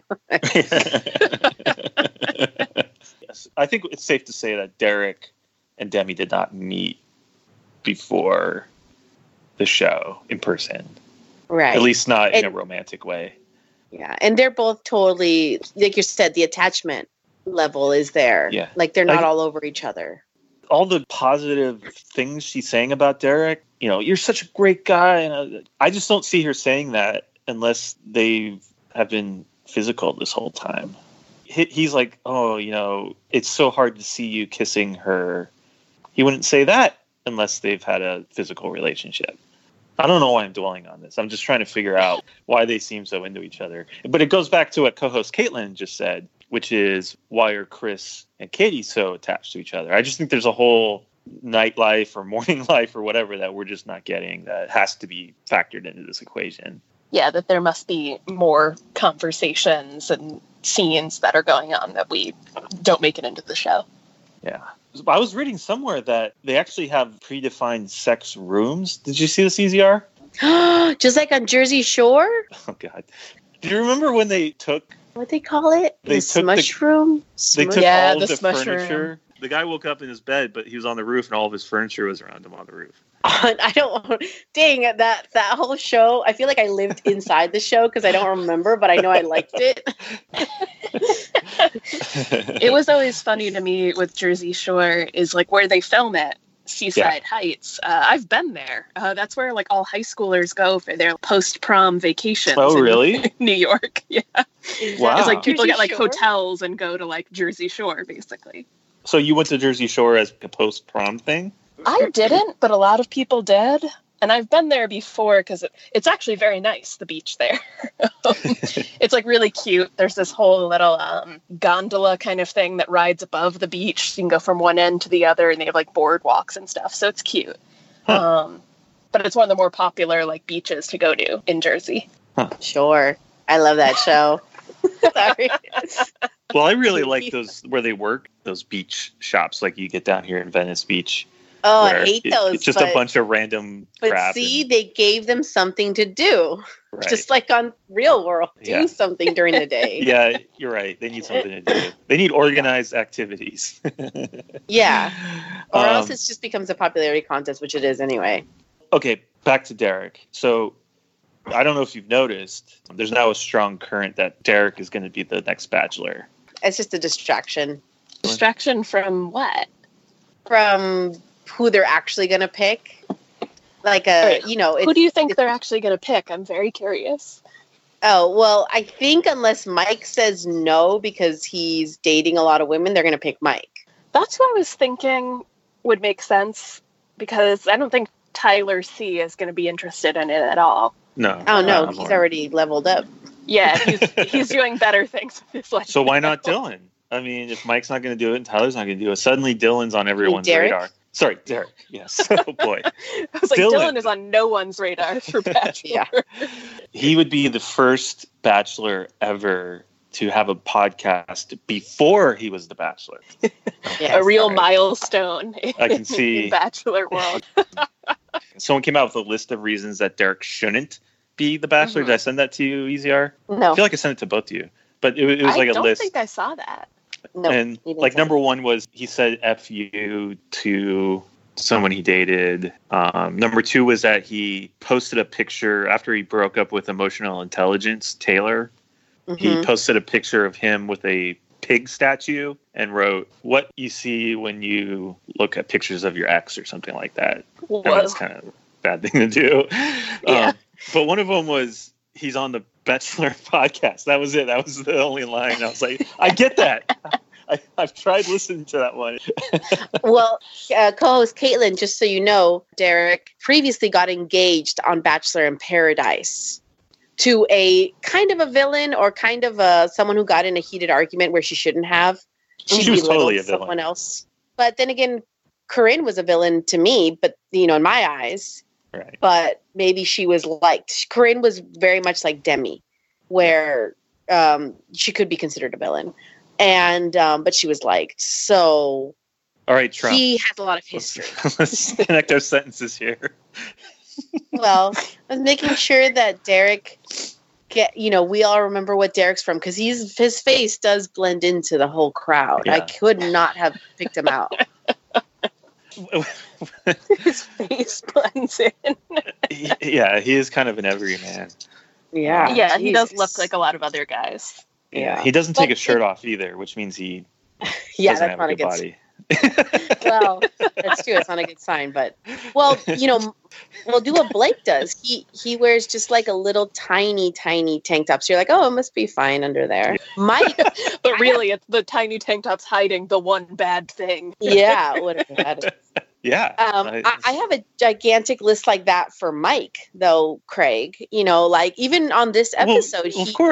Yes, I think it's safe to say that Derek and Demi did not meet before the show in person. Right. At least not in a romantic way. Yeah, and they're both totally, like you said, the attachment level is there. Yeah. Like they're not all over each other. All the positive things she's saying about Derek, you're such a great guy. And I just don't see her saying that unless they have been physical this whole time. He's like, it's so hard to see you kissing her. He wouldn't say that unless they've had a physical relationship. I don't know why I'm dwelling on this. I'm just trying to figure out why they seem so into each other. But it goes back to what co-host Caitlin just said, which is, why are Chris and Katie so attached to each other? I just think there's a whole nightlife or morning life or whatever that we're just not getting that has to be factored into this equation. Yeah, that there must be more conversations and scenes that are going on that we don't make it into the show. Yeah. I was reading somewhere that they actually have predefined sex rooms. Did you see the CZR? Just like on Jersey Shore? Oh, God. Do you remember when they took... What they call it? They took smush room? They took all of the furniture. Room. The guy woke up in his bed, but he was on the roof, and all of his furniture was around him on the roof. I don't... Dang, that whole show, I feel like I lived inside the show because I don't remember, but I know I liked it. It was always funny to me with Jersey Shore is like where they film it, Seaside Heights. I've been there. That's where like all high schoolers go for their post-prom vacations. Oh, really? In New York. Yeah. Wow. It's like people Jersey get like Shore? Hotels and go to like Jersey Shore, basically. So you went to Jersey Shore as a post-prom thing? I didn't, but a lot of people did. And I've been there before because it's actually very nice, the beach there. It's like really cute. There's this whole little gondola kind of thing that rides above the beach. So you can go from one end to the other, and they have like boardwalks and stuff. So it's cute. Huh. But it's one of the more popular like beaches to go to in Jersey. Huh. Sure. I love that show. Sorry. Well, I really like those where they work, those beach shops like you get down here in Venice Beach. Oh, I hate those. It's just a bunch of random crap. But see, they gave them something to do. Right. Just like on Real World. Do something during the day. Yeah, you're right. They need something to do. They need organized activities. Yeah. Or else it just becomes a popularity contest, which it is anyway. Okay, back to Derek. So I don't know if you've noticed, there's now a strong current that Derek is going to be the next Bachelor. It's just a distraction. Distraction from what? From who they're actually going to pick. Like who do you think they're actually going to pick? I'm very curious. Oh, well, I think unless Mike says no because he's dating a lot of women, they're going to pick Mike. That's what I was thinking would make sense because I don't think Tyler C is going to be interested in it at all. No. Oh, no, he's already leveled up. Yeah, he's doing better things with his life. So why not Dylan? I mean, if Mike's not going to do it and Tyler's not going to do it, suddenly Dylan's on everyone's radar. Sorry, Derek. Yes. Oh, boy. I was like, Dylan is on no one's radar for Bachelor. Yeah. He would be the first Bachelor ever to have a podcast before he was the Bachelor. A real milestone I can see. in Bachelor world. someone came out with a list of reasons that Derek shouldn't be the Bachelor. Did I send that to you, EZR? No. I feel like I sent it to both of you, but it was like a list. I don't think I saw that. No. And like number one was he said F you to someone he dated. Number two was that he posted a picture after he broke up with Emotional Intelligence, Taylor. He posted a picture of him with a pig statue and wrote, "What you see when you look at pictures of your ex," or something like that. That's kind of a bad thing to do. Yeah. But one of them was he's on the Bachelor podcast. That was it. That was the only line. I was like, I get that. I've tried listening to that one. Well, co-host Caitlin, just so you know, Derek previously got engaged on Bachelor in Paradise to a kind of a villain or kind of someone who got in a heated argument where she shouldn't have. She was totally a villain. Someone else. But then again, Corinne was a villain to me, but in my eyes. Right. But maybe she was liked. Corinne was very much like Demi, where she could be considered a villain. And but she was liked. So all right, Trump. He has a lot of history. Let's connect our sentences here. Well, I was making sure that Derek we all remember what Derek's from, because his face does blend into the whole crowd. Yeah. I could not have picked him out. His face blends in. Yeah, he is kind of an everyman. Yeah. Yeah, he does look like a lot of other guys. Yeah. He doesn't take his shirt off either, which means he doesn't have a good body. Well, that's true. It's not a good sign, but do what Blake does. He wears just like a little tiny tank top. So you're like, oh, it must be fine under there. Mike, but really, it's the tiny tank top's hiding the one bad thing. Yeah, whatever that is. Yeah. I have a gigantic list like that for Mike, though, Craig. Even on this episode,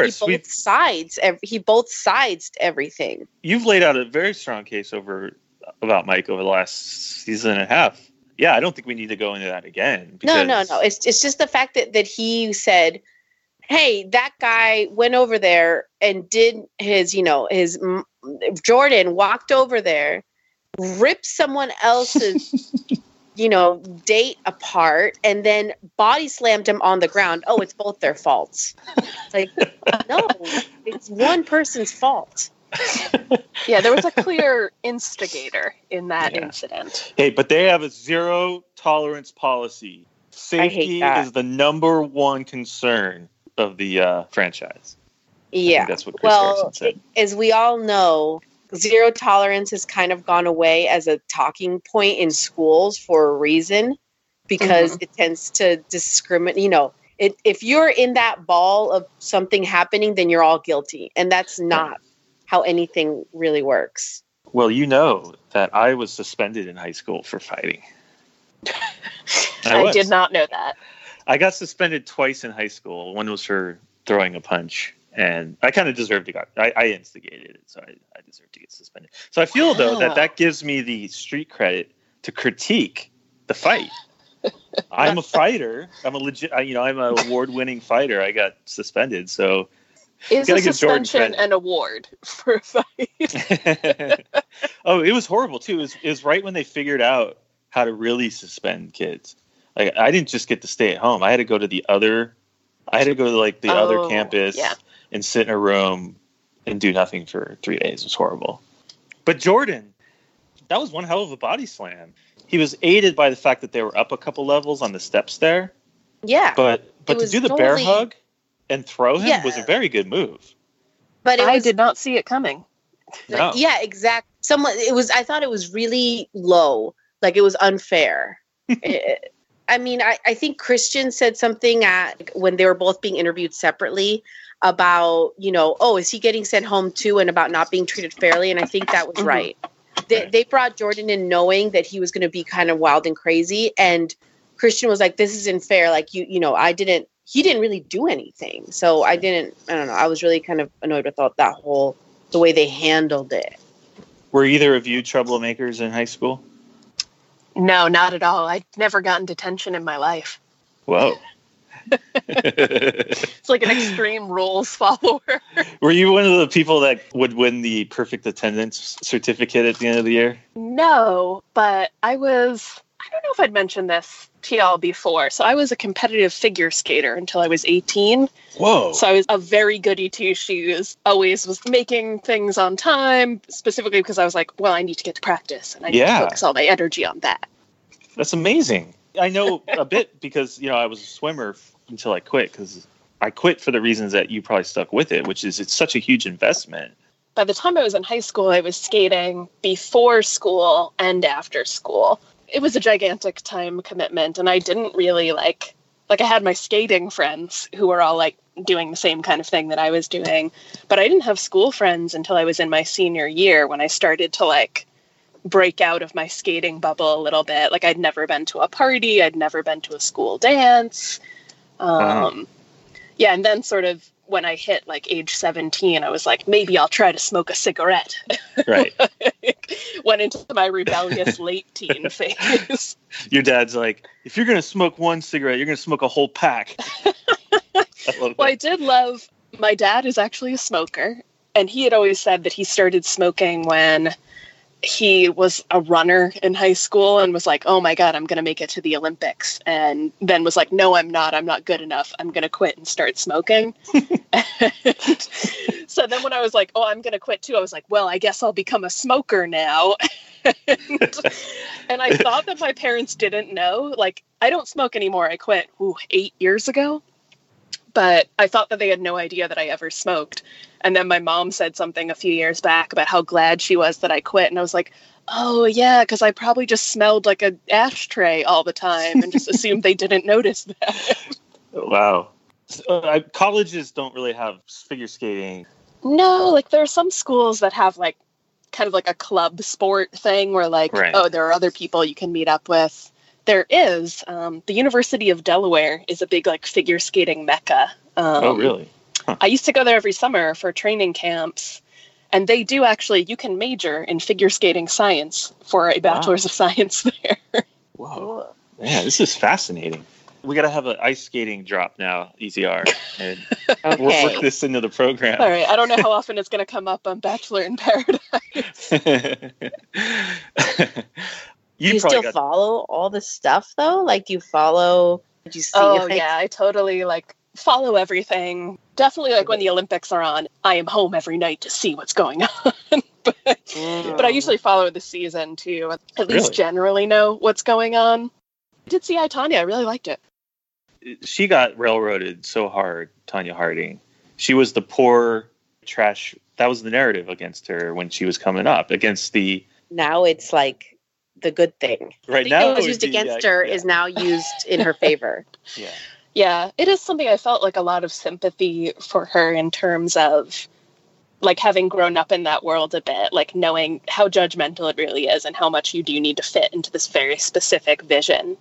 he both sides everything. You've laid out a very strong case about Mike over the last season and a half. Yeah, I don't think we need to go into that again. No. It's just the fact that he said, hey, that guy went over there and did his Jordan walked over there, ripped someone else's, date apart, and then body slammed him on the ground. Oh, it's both their faults. It's like, no, it's one person's fault. Yeah, there was a clear instigator in that incident. Hey, but they have a zero tolerance policy. Safety is the number one concern of the franchise. Yeah. That's what Chris Harrison said. As we all know, zero tolerance has kind of gone away as a talking point in schools for a reason, because it tends to discriminate. If you're in that ball of something happening, then you're all guilty. And that's not how anything really works. Well, you know that I was suspended in high school for fighting. I did not know that. I got suspended twice in high school. One was for throwing a punch, and I kind of deserved to I instigated it, so I deserved to get suspended. So I feel, though, that gives me the street credit to critique the fight. I'm a fighter. I'm a legit, I'm an award-winning fighter. I got suspended, so... Is a suspension an award for a fight? Oh, it was horrible too. It was right when they figured out how to really suspend kids. Like, I didn't just get to stay at home. I had to go to the other campus and sit in a room and do nothing for 3 days. It was horrible. But Jordan, that was one hell of a body slam. He was aided by the fact that they were up a couple levels on the steps there. Yeah. But to do the bear hug and throw him was a very good move. But I did not see it coming. No. Yeah, exactly. I thought it was really low. Like, it was unfair. I think Christian said something when they were both being interviewed separately about, is he getting sent home too, and about not being treated fairly. And I think that was right. They brought Jordan in knowing that he was going to be kind of wild and crazy. And Christian was like, this isn't fair. Like, he didn't really do anything. So I don't know. I was really kind of annoyed with the way they handled it. Were either of you troublemakers in high school? No, not at all. I'd never gotten detention in my life. Whoa. It's like an extreme rules follower. Were you one of the people that would win the perfect attendance certificate at the end of the year? No, but I I don't know if I'd mentioned this to y'all before. So I was a competitive figure skater until I was 18. Whoa. So I was a very goody two shoes, always was making things on time, specifically because I was like, well, I need to get to practice and I need to focus all my energy on that. That's amazing. I know a bit because, I was a swimmer until I quit, because I quit for the reasons that you probably stuck with it, which is it's such a huge investment. By the time I was in high school, I was skating before school and after school. It was a gigantic time commitment, and I didn't really I had my skating friends who were all doing the same kind of thing that I was doing, but I didn't have school friends until I was in my senior year when I started to break out of my skating bubble a little bit. I'd never been to a party, I'd never been to a school dance. Yeah, and then sort of when I hit age 17, I was like, maybe I'll try to smoke a cigarette. Right. Went into my rebellious late teen phase. Your dad's like, if you're going to smoke one cigarette, you're going to smoke a whole pack. I did love, my dad is actually a smoker, and he had always said that he started smoking when he was a runner in high school and was like, oh my God, I'm going to make it to the Olympics. And then was like, no, I'm not good enough. I'm going to quit and start smoking. So then when I was like, oh, I'm going to quit too, I was like, well, I guess I'll become a smoker now. And I thought that my parents didn't know. I don't smoke anymore. I quit 8 years ago. But I thought that they had no idea that I ever smoked. And then my mom said something a few years back about how glad she was that I quit. And I was like, oh, yeah, because I probably just smelled like an ashtray all the time and just assumed they didn't notice that. Wow. Colleges don't really have figure skating. No, there are some schools that have kind of a club sport thing where right. Oh, there are other people you can meet up with. There is. The University of Delaware is a big figure skating mecca. Oh, really? Huh. I used to go there every summer for training camps, and they do actually, you can major in figure skating science for a bachelor's of science there. Whoa. Yeah, this is fascinating. We got to have an ice skating drop now, EZR, and work this into the program. All right. I don't know how often it's going to come up on Bachelor in Paradise. Do you still follow all this stuff, though? Do you follow... Did you see yeah, I totally, follow everything. Definitely, when the Olympics are on, I am home every night to see what's going on. But I usually follow the season, too. At least generally know what's going on. I did see I, Tonya. I really liked it. She got railroaded so hard, Tonya Harding. She was the poor trash. That was the narrative against her when she was coming up, against the... Now it's the good thing. Right now, it was used against her is now used in her favor. Yeah. Yeah, it is something I felt a lot of sympathy for her in terms of having grown up in that world a bit, knowing how judgmental it really is and how much you do need to fit into this very specific vision.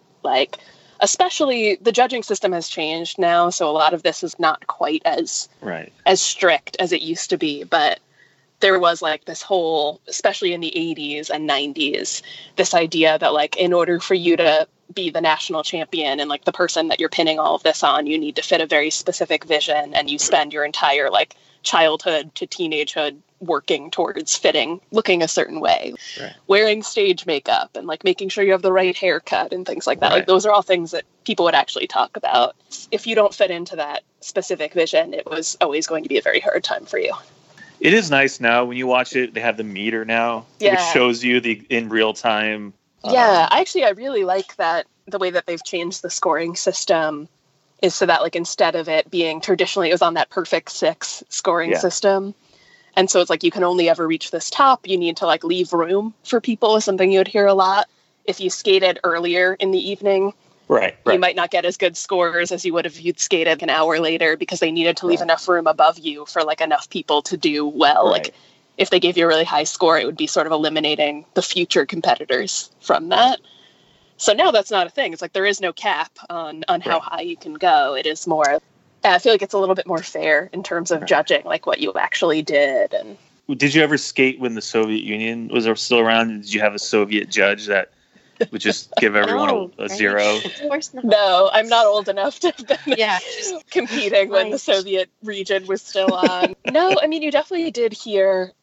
Especially the judging system has changed now, so a lot of this is not quite as strict as it used to be, but there was this whole, especially in the 80s and 90s, this idea that in order for you to be the national champion and the person that you're pinning all of this on, you need to fit a very specific vision, and you spend your entire childhood to teenagehood working towards looking a certain way, wearing stage makeup and making sure you have the right haircut and things like that. Those are all things that people would actually talk about. If you don't fit into that specific vision, it was always going to be a very hard time for you. It is nice now when you watch it. They have the meter now, which shows you in real time. Yeah, I really like that. The way that they've changed the scoring system is so that instead of it being traditionally, it was on that perfect 6 scoring system. And so it's you can only ever reach this top. You need to leave room for people, is something you would hear a lot. If you skated earlier in the evening, you might not get as good scores as you would if you'd skated an hour later, because they needed to leave enough room above you for enough people to do well. If they gave you a really high score, it would be sort of eliminating the future competitors from that. So now that's not a thing. It's there is no cap on how high you can go. It is more, I feel it's a little bit more fair in terms of judging what you actually did. And did you ever skate when the Soviet Union was still around? And did you have a Soviet judge that would just give everyone a zero? Of course not. No, I'm not old enough to have been competing when the Soviet region was still on. No, I mean, you definitely did hear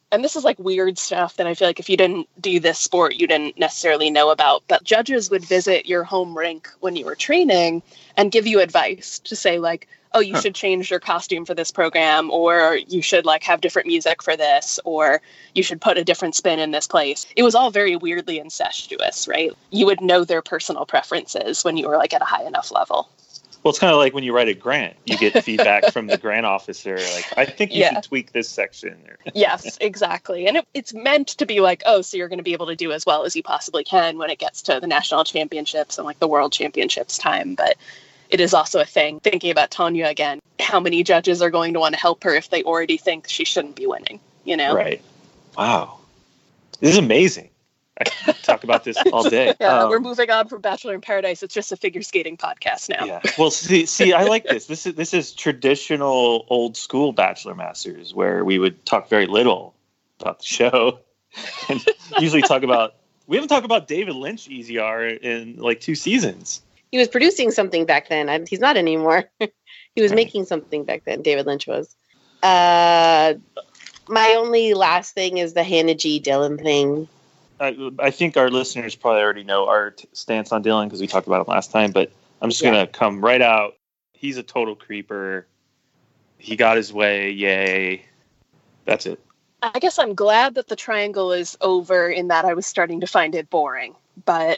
and this is like weird stuff that I feel like if you didn't do this sport, you didn't necessarily know about, but judges would visit your home rink when you were training and give you advice to say like, oh, you should change your costume for this program, or you should like have different music for this, or you should put a different spin in this place. It was all very weirdly incestuous, right? You would know their personal preferences when you were like at a high enough level. Well, it's kind of like when you write a grant, you get feedback from the grant officer, like, I think you should tweak this section. Yes, exactly. And it's meant to be like, oh, so you're going to be able to do as well as you possibly can when it gets to the national championships and like the world championships time. But it is also a thing, thinking about Tanya again, how many judges are going to want to help her if they already think she shouldn't be winning, you know? Right. Wow. This is amazing. I can talk about this all day. Yeah, we're moving on from Bachelor in Paradise. It's just a figure skating podcast now. Yeah. Well, see, I like this. This is traditional old school Bachelor Masters where we would talk very little about the show and usually we haven't talked about David Lynch EZR in like 2 seasons. He was producing something back then. He's not anymore. He was making something back then. David Lynch was. My only last thing is the Hannah G. Dylan thing. I think our listeners probably already know our stance on Dylan because we talked about it last time, but I'm just going to come right out. He's a total creeper. He got his way. Yay. That's it. I guess I'm glad that the triangle is over in that I was starting to find it boring, but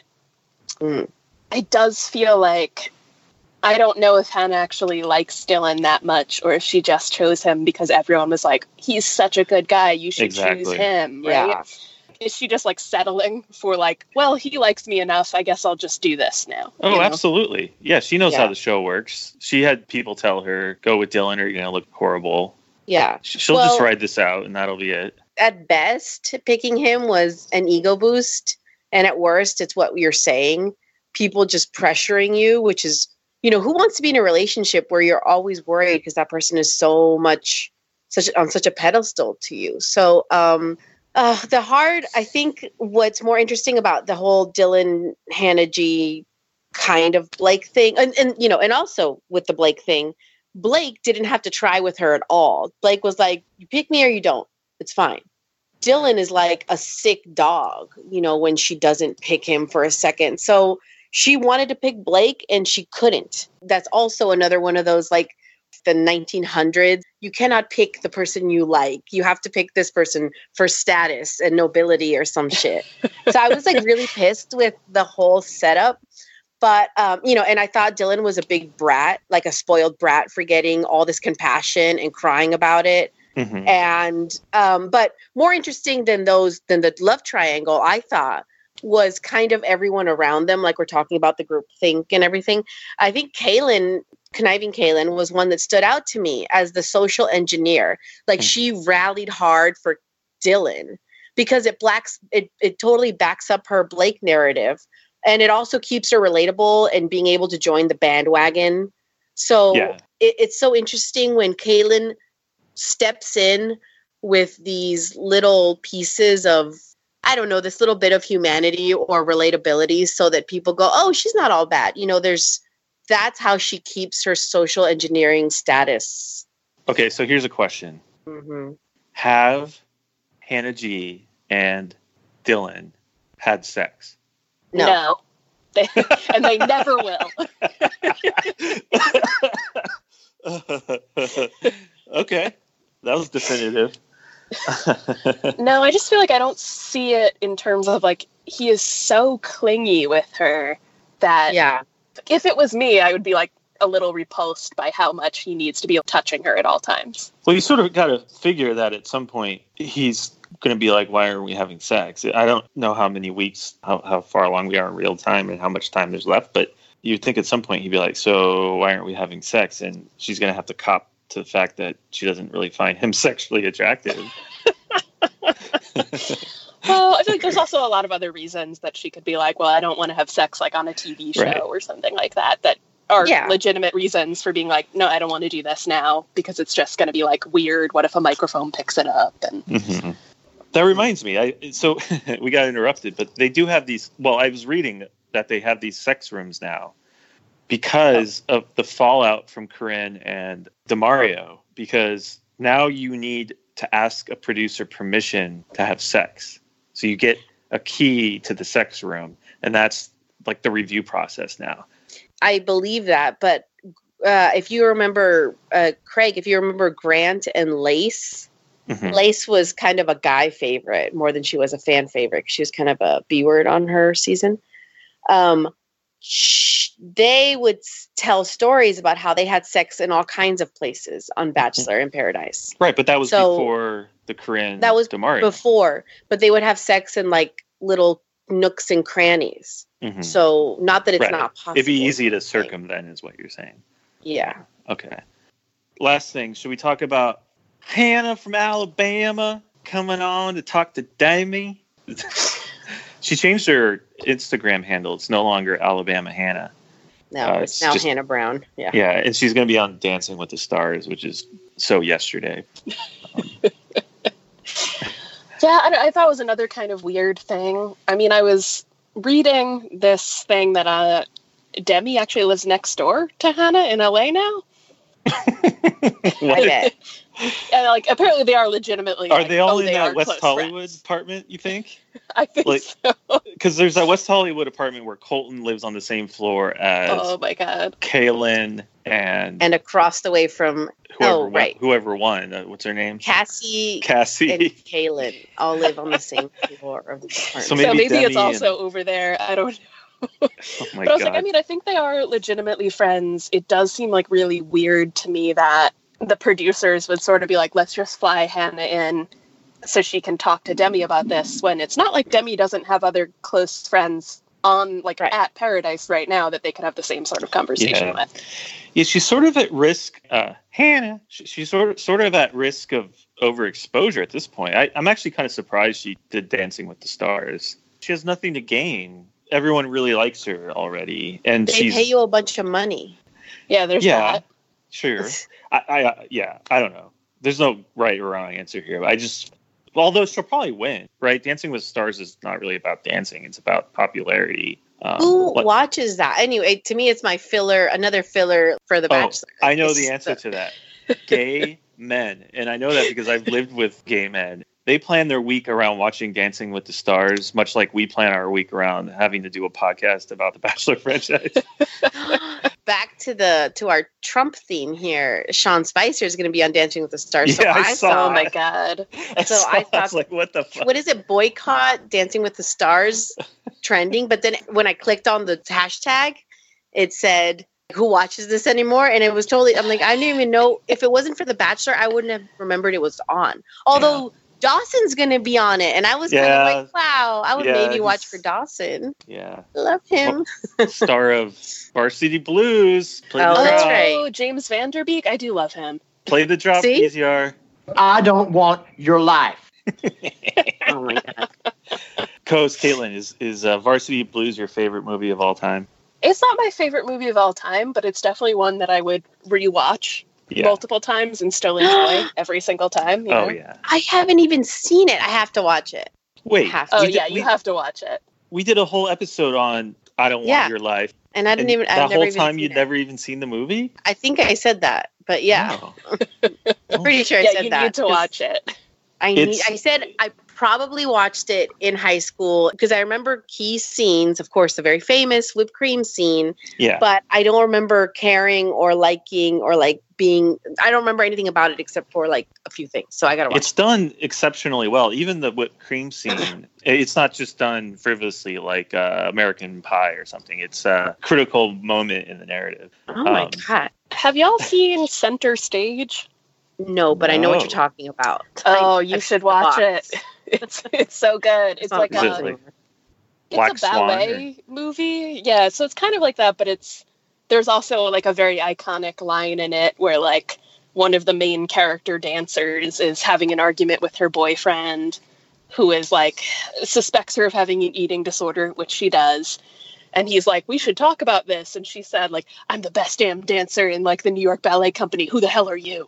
it does feel like I don't know if Hannah actually likes Dylan that much or if she just chose him because everyone was like, he's such a good guy. You should choose him, right? Yeah. Is she just like settling for like, well, he likes me enough. I guess I'll just do this now. Oh, absolutely. Yeah, she knows how the show works. She had people tell her, go with Dylan or you're going to look horrible. Yeah. She'll just ride this out and that'll be it. At best, picking him was an ego boost. And at worst, it's what you're saying. People just pressuring you, which is, who wants to be in a relationship where you're always worried because that person is on such a pedestal to you. So, I think what's more interesting about the whole Dylan, Hannah G kind of Blake thing, and also with the Blake thing, Blake didn't have to try with her at all. Blake was like, you pick me or you don't. It's fine. Dylan is like a sick dog, when she doesn't pick him for a second. So she wanted to pick Blake and she couldn't. That's also another one of those, like the 1900s. You cannot pick the person you like. You have to pick this person for status and nobility or some shit. So I was like really pissed with the whole setup. But, and I thought Dylan was a big brat, like a spoiled brat for getting all this compassion and crying about it. Mm-hmm. And, but more interesting than the love triangle, I thought, was kind of everyone around them. Like we're talking about the group think and everything. I think Conniving Kaylin was one that stood out to me as the social engineer. Like she rallied hard for Dylan because it totally backs up her Blake narrative. And it also keeps her relatable and being able to join the bandwagon. So it's so interesting when Kaylin steps in with these little pieces of, I don't know, this little bit of humanity or relatability so that people go, oh, she's not all bad. That's how she keeps her social engineering status. Okay, so here's a question. Mm-hmm. Have Hannah G and Dylan had sex? No. And they never will. Okay, that was definitive. No, I just feel like I don't see it in terms of like, he is so clingy with her that if it was me, I would be like a little repulsed by how much he needs to be touching her at all times. Well, you sort of got to figure that at some point he's going to be like, why are we having sex? I don't know how many weeks, how far along we are in real time and how much time there's left, but you'd think at some point he'd be like, so why aren't we having sex? And she's going to have to cop to the fact that she doesn't really find him sexually attractive. Well, I feel like there's also a lot of other reasons that she could be like, well, I don't want to have sex like on a TV show or something like that are legitimate reasons for being like, no, I don't want to do this now because it's just going to be like weird. What if a microphone picks it up? And that reminds me, so we got interrupted, but they do have these, well, I was reading that they have these sex rooms now because of the fallout from Corinne and DeMario, because now you need to ask a producer permission to have sex. So you get a key to the sex room, and that's like the review process now. I believe that, but if you remember, Craig, if you remember Grant and Lace, Lace was kind of a guy favorite more than she was a fan favorite. She was kind of a B word on her season. They would tell stories about how they had sex in all kinds of places on Bachelor in Paradise. Right, but that was before the Corinne. That was Damari. Before, but they would have sex in like little nooks and crannies. So not that it's not possible. It'd be easy to circumvent, is what you're saying. Yeah. Okay. Last thing, should we talk about Hannah from Alabama coming on to talk to Demi? She changed her Instagram handle. It's no longer Alabama Hannah. No, it's now just Hannah Brown. Yeah. Yeah, and she's going to be on Dancing with the Stars, which is so yesterday. Yeah, I thought it was another kind of weird thing. I mean, I was reading this thing that Demi actually lives next door to Hannah in LA now. Okay. And like apparently they are legitimately. Are they all in that West Hollywood apartment, you think? I think so. Because there's that West Hollywood apartment where Colton lives on the same floor as oh my god, Kaylin and across the way from whoever won. What's her name? Cassie and Kaylin all live on the same floor of the apartment. So maybe it's also over there. I don't know. Oh but I was like, I mean, I think they are legitimately friends. It does seem like really weird to me that the producers would sort of be like, let's just fly Hannah in so she can talk to Demi about this, when it's not like Demi doesn't have other close friends on at Paradise right now that they could have the same sort of conversation with. Yeah, she's sort of at risk. Hannah, she's sort of at risk of overexposure at this point. I'm actually kind of surprised she did Dancing with the Stars. She has nothing to gain. Everyone really likes her already, and they pay you a bunch of money. Yeah, there's that. Sure. I don't know. There's no right or wrong answer here. But although she'll probably win, right? Dancing with Stars is not really about dancing. It's about popularity. Who watches that? Anyway, to me, it's another filler for The Bachelor. I know the answer to that. Gay men. And I know that because I've lived with gay men. They plan their week around watching Dancing with the Stars, much like we plan our week around having to do a podcast about the Bachelor franchise. Back to our Trump theme here. Sean Spicer is going to be on Dancing with the Stars. Yeah, I saw. Oh my god! I was like, what the fuck? What is it? Boycott Dancing with the Stars trending. But then when I clicked on the hashtag, it said, "Who watches this anymore?" And it was totally. I'm like, I didn't even know. If it wasn't for The Bachelor, I wouldn't have remembered it was on. Although. Yeah. Dawson's going to be on it. And I was kind of like, wow, I would maybe watch for Dawson. Yeah. Love him. Star of Varsity Blues. That's right. James Van Der Beek. I do love him. Play the drop, EZR. I don't want your life. Oh, my God. Coast, Caitlin, is Varsity Blues your favorite movie of all time? It's not my favorite movie of all time, but it's definitely one that I would rewatch. Yeah. Multiple times and still enjoy every single time. Oh, yeah. I haven't even seen it. I have to watch it. Wait. You have to watch it. We did a whole episode on I Don't Want Your Life. And I didn't even... That whole time you'd never even seen the movie? I think I said that, but yeah. Oh. I'm pretty sure I said that. You need to watch it. I said I probably watched it in high school because I remember key scenes, of course, the very famous whipped cream scene. Yeah. But I don't remember caring or liking or I don't remember anything about it except for a few things. So I got to watch it. It's done exceptionally well. Even the whipped cream scene, it's not just done frivolously like American Pie or something. It's a critical moment in the narrative. Oh my God. Have y'all seen Center Stage? No, but I know what you're talking about. Oh, you should watch it. It's so good. It's like a ballet movie. Yeah, so it's kind of like that, but there's also a very iconic line in it where one of the main character dancers is having an argument with her boyfriend, who is suspects her of having an eating disorder, which she does. And he's like, we should talk about this. And she said, I'm the best damn dancer in the New York Ballet Company. Who the hell are you?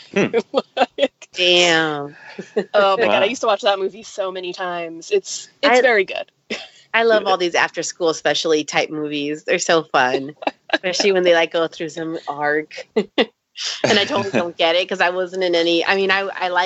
Damn. Oh my God. I used to watch that movie so many times. It's very good. I love all these after school specialty type movies. They're so fun. Especially when they go through some arc. And I totally don't get it because I wasn't in any, I like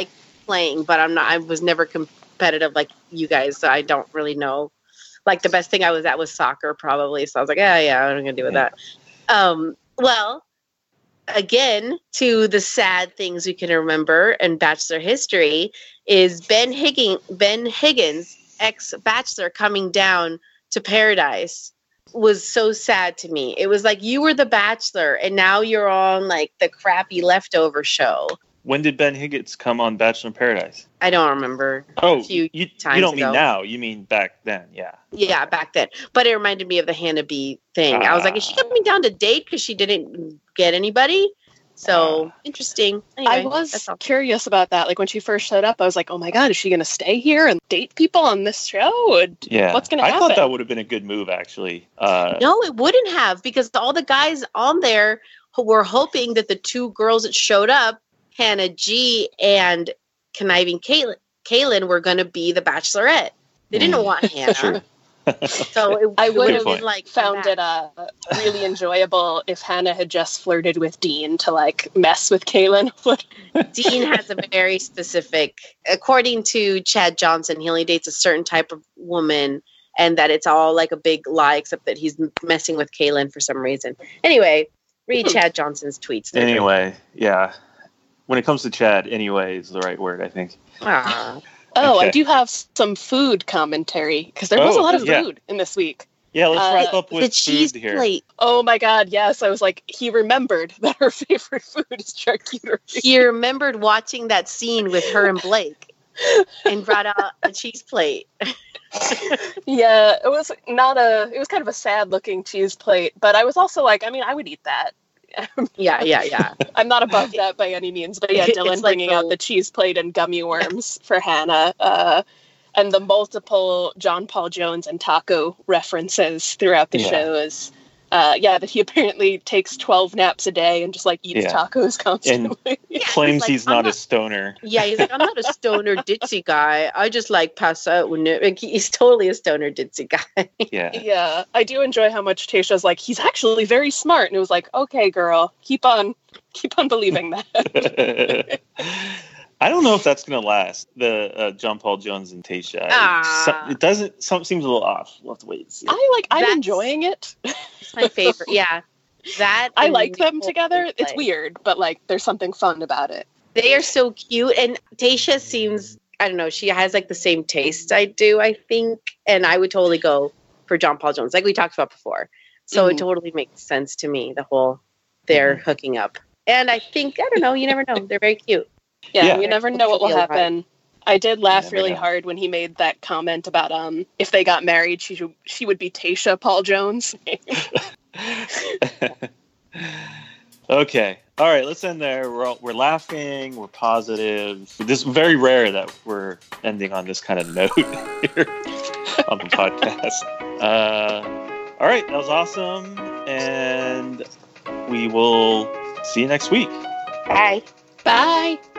playing, but I was never competitive like you guys, so I don't really know. Like the best thing I was at was soccer, probably. So I was like, yeah, I'm gonna do with that. Well, again, to the sad things we can remember in Bachelor history is Ben Higgins, ex-Bachelor, coming down to Paradise was so sad to me. It was like you were the Bachelor and now you're on like the crappy leftover show. When did Ben Higgins come on Bachelor in Paradise? I don't remember. Oh, you don't mean now. You mean back then, yeah. Yeah, back then. But it reminded me of the Hannah B thing. I was like, is she coming down to date because she didn't get anybody? So, interesting. Anyway, I was curious about that. Like, when she first showed up, I was like, oh my God, is she going to stay here and date people on this show? Yeah. What's going to happen? I thought that would have been a good move, actually. No, it wouldn't have, because all the guys on there were hoping that the two girls that showed up, Hannah G and Conniving Kaylin, were going to be the Bachelorette. They didn't want Hannah. Sure. So I would have like found it really enjoyable if Hannah had just flirted with Dean to like mess with Kaylin. Dean has a very specific, according to Chad Johnson, he only dates a certain type of woman, and that it's all like a big lie, except that he's messing with Kaylin for some reason. Anyway, read Chad Johnson's tweets. Anyway, yeah. When it comes to Chad, anyway is the right word, I think. Oh, Okay. I do have some food commentary because there was a lot of food in this week. Yeah, let's wrap up with the cheese food here. plate. Oh my God, yes. I was like, he remembered that her favorite food is charcuterie. He remembered watching that scene with her and Blake and brought out a cheese plate. Yeah, it was kind of a sad looking cheese plate, but I was also like, I mean, I would eat that. Yeah. I'm not above that by any means, but yeah, Dylan bringing out the cheese plate and gummy worms for Hannah, and the multiple John Paul Jones and taco references throughout the show is, that he apparently takes 12 naps a day and just like eats tacos constantly. And claims like, he's not a stoner. Yeah, he's like, I'm not a stoner ditzy guy. I just like pass out when he's totally a stoner ditzy guy. Yeah. I do enjoy how much Tayshia's like, he's actually very smart, and it was like, okay, girl, keep on believing that. I don't know if that's going to last, the John Paul Jones and Tayshia. It doesn't. Seems a little off. We'll have to wait and see. I'm enjoying it. It's my favorite. Yeah, that I like them together. It's weird, but like there's something fun about it. They are so cute, and Tayshia seems, I don't know, she has like the same tastes I do, I think, and I would totally go for John Paul Jones, like we talked about before. So it totally makes sense to me, the whole they're hooking up. And I think, I don't know, you never know. They're very cute. Yeah, you never know what will happen. I did laugh really hard when he made that comment about if they got married, she would be Tayshia Paul Jones. Okay. All right, let's end there. We're laughing. We're positive. This is very rare that we're ending on this kind of note here on the podcast. All right, that was awesome. And we will see you next week. Bye. Bye.